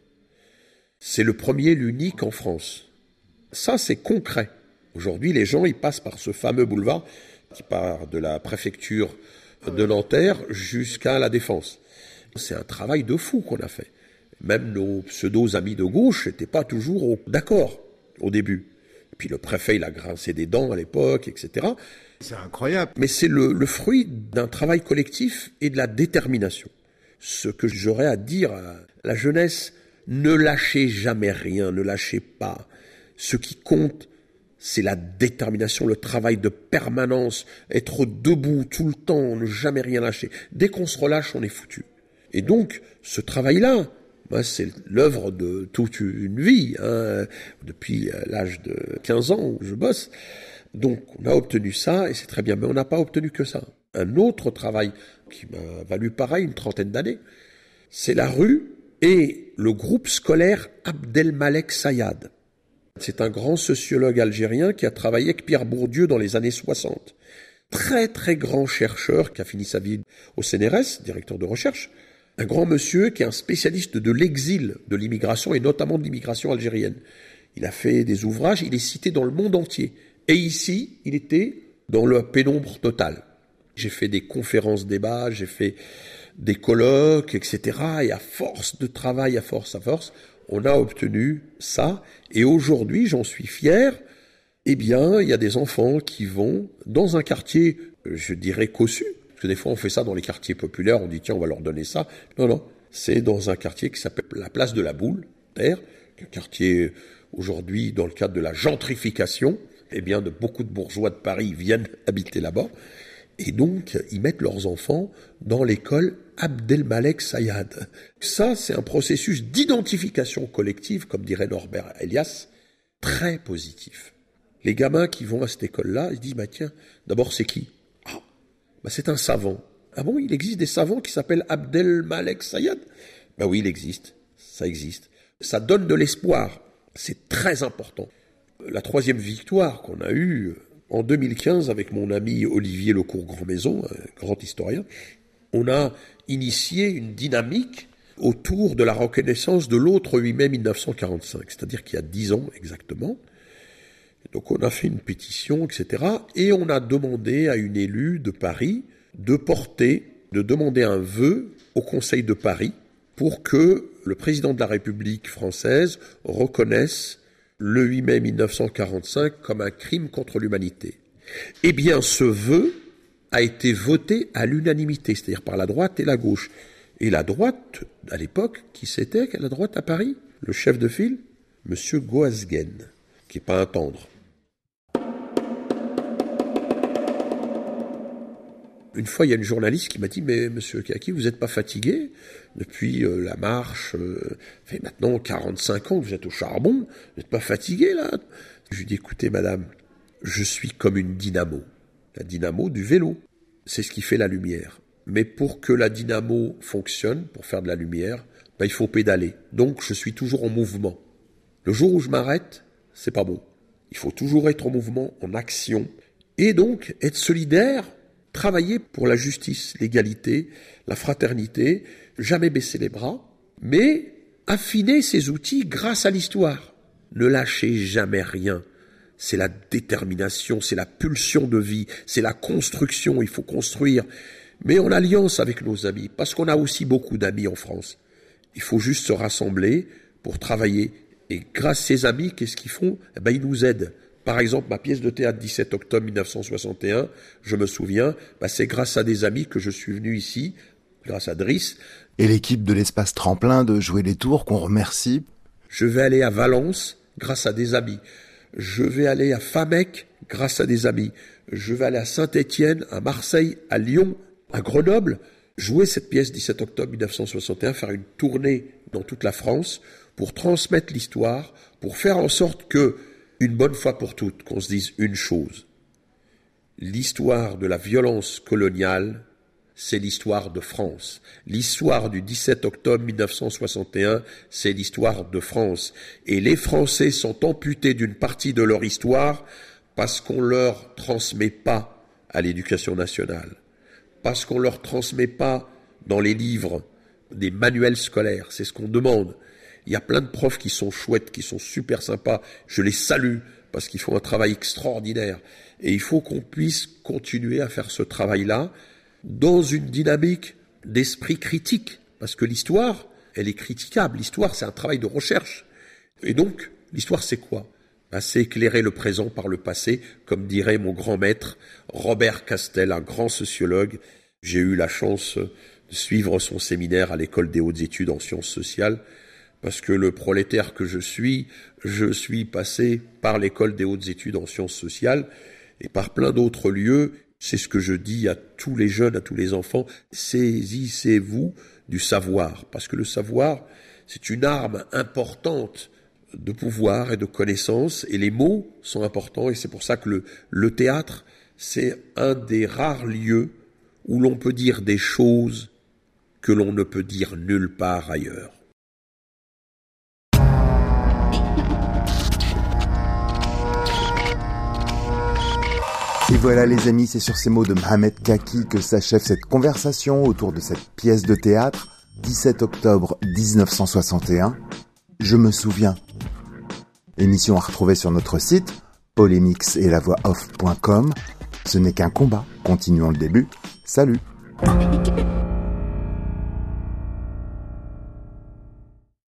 C'est le premier, l'unique en France. Ça, c'est concret. Aujourd'hui, les gens, ils passent par ce fameux boulevard qui part de la préfecture de Nanterre jusqu'à la Défense. C'est un travail de fou qu'on a fait. Même nos pseudo-amis de gauche n'étaient pas toujours d'accord au début. Et puis le préfet, il a grincé des dents à l'époque, et cetera. C'est incroyable. Mais c'est le, le fruit d'un travail collectif et de la détermination. Ce que j'aurais à dire à la jeunesse, ne lâchez jamais rien, ne lâchez pas. Ce qui compte, c'est la détermination, le travail de permanence, être debout tout le temps, ne jamais rien lâcher. Dès qu'on se relâche, on est foutu. Et donc, ce travail-là, moi, c'est l'œuvre de toute une vie, hein, depuis l'âge de quinze ans où je bosse. Donc, on a obtenu ça, et c'est très bien, mais on n'a pas obtenu que ça. Un autre travail qui m'a valu pareil, une trentaine d'années, c'est la rue et le groupe scolaire Abdelmalek Sayad. C'est un grand sociologue algérien qui a travaillé avec Pierre Bourdieu dans les années soixante. Très, très grand chercheur qui a fini sa vie au C N R S, directeur de recherche. Un grand monsieur qui est un spécialiste de l'exil, de l'immigration et notamment de l'immigration algérienne. Il a fait des ouvrages, il est cité dans le monde entier. Et ici, il était dans la pénombre totale. J'ai fait des conférences débats, j'ai fait des colloques, et cetera. Et à force de travail, à force, à force, on a obtenu ça. Et aujourd'hui, j'en suis fier. Eh bien, il y a des enfants qui vont dans un quartier, je dirais, cossu. Parce que des fois, on fait ça dans les quartiers populaires, on dit, tiens, on va leur donner ça. Non, non, c'est dans un quartier qui s'appelle la place de la Boule. Nanterre, un quartier aujourd'hui dans le cadre de la gentrification, eh bien de beaucoup de bourgeois de Paris viennent habiter là-bas, et donc ils mettent leurs enfants dans l'école Abdelmalek Sayad. Ça, c'est un processus d'identification collective, comme dirait Norbert Elias, très positif. Les gamins qui vont à cette école-là, ils se disent, bah tiens, d'abord c'est qui? Ah, bah c'est un savant. Ah bon, il existe des savants qui s'appellent Abdelmalek Sayad? Ben oui, il existe, ça existe. Ça donne de l'espoir, c'est très important. La troisième victoire qu'on a eue en deux mille quinze avec mon ami Olivier Lecourt-Grandmaison, un grand historien, on a initié une dynamique autour de la reconnaissance de l'autre huit mai mille neuf cent quarante-cinq, c'est-à-dire qu'il y a dix ans exactement. Donc on a fait une pétition, et cetera. Et on a demandé à une élue de Paris de porter, de demander un vœu au Conseil de Paris pour que le président de la République française reconnaisse le huit mai mille neuf cent quarante-cinq comme un crime contre l'humanité. Eh bien, ce vœu a été voté à l'unanimité, c'est-à-dire par la droite et la gauche. Et la droite, à l'époque, qui c'était la droite à Paris? Le chef de file, Monsieur Goasguen, qui n'est pas un tendre. Une fois, il y a une journaliste qui m'a dit « Mais monsieur Kaki, vous n'êtes pas fatigué depuis euh, la marche euh, fait maintenant quarante-cinq ans que vous êtes au charbon, vous n'êtes pas fatigué là ?» Je lui dis « Écoutez madame, je suis comme une dynamo, la dynamo du vélo, c'est ce qui fait la lumière. Mais pour que la dynamo fonctionne, pour faire de la lumière, ben, il faut pédaler. Donc je suis toujours en mouvement. Le jour où je m'arrête, c'est pas bon. Il faut toujours être en mouvement, en action, et donc être solidaire, travailler pour la justice, l'égalité, la fraternité, jamais baisser les bras, mais affiner ses outils grâce à l'histoire. Ne lâchez jamais rien. C'est la détermination, c'est la pulsion de vie, c'est la construction, il faut construire, mais en alliance avec nos amis, parce qu'on a aussi beaucoup d'amis en France. Il faut juste se rassembler pour travailler, et grâce à ces amis, qu'est-ce qu'ils font? Eh ben, ils nous aident. Par exemple, ma pièce de théâtre dix-sept octobre mille neuf cent soixante et un, je me souviens, bah c'est grâce à des amis que je suis venu ici, grâce à Driss. Et l'équipe de l'espace tremplin de Jouer les Tours, qu'on remercie. Je vais aller à Valence grâce à des amis. Je vais aller à Famec grâce à des amis. Je vais aller à Saint-Étienne, à Marseille, à Lyon, à Grenoble, jouer cette pièce dix-sept octobre mille neuf cent soixante et un, faire une tournée dans toute la France pour transmettre l'histoire, pour faire en sorte que une bonne fois pour toutes, qu'on se dise une chose. L'histoire de la violence coloniale, c'est l'histoire de France. L'histoire du dix-sept octobre mille neuf cent soixante et un, c'est l'histoire de France. Et les Français sont amputés d'une partie de leur histoire parce qu'on leur transmet pas à l'éducation nationale, parce qu'on leur transmet pas dans les livres des manuels scolaires. C'est ce qu'on demande. Il y a plein de profs qui sont chouettes, qui sont super sympas. Je les salue parce qu'ils font un travail extraordinaire. Et il faut qu'on puisse continuer à faire ce travail-là dans une dynamique d'esprit critique. Parce que l'histoire, elle est critiquable. L'histoire, c'est un travail de recherche. Et donc, l'histoire, c'est quoi? Ben, c'est éclairer le présent par le passé, comme dirait mon grand maître Robert Castel, un grand sociologue. J'ai eu la chance de suivre son séminaire à l'école des hautes études en sciences sociales. Parce que le prolétaire que je suis, je suis passé par l'école des hautes études en sciences sociales et par plein d'autres lieux. C'est ce que je dis à tous les jeunes, à tous les enfants. Saisissez-vous du savoir. Parce que le savoir, c'est une arme importante de pouvoir et de connaissance. Et les mots sont importants. Et c'est pour ça que le, le théâtre, c'est un des rares lieux où l'on peut dire des choses que l'on ne peut dire nulle part ailleurs. Et voilà les amis, c'est sur ces mots de Mohamed Kaki que s'achève cette conversation autour de cette pièce de théâtre, dix-sept octobre dix-neuf cent soixante et un. Je me souviens. Émission à retrouver sur notre site, polémix et la voix off point com. Ce n'est qu'un combat, continuons le début. Salut.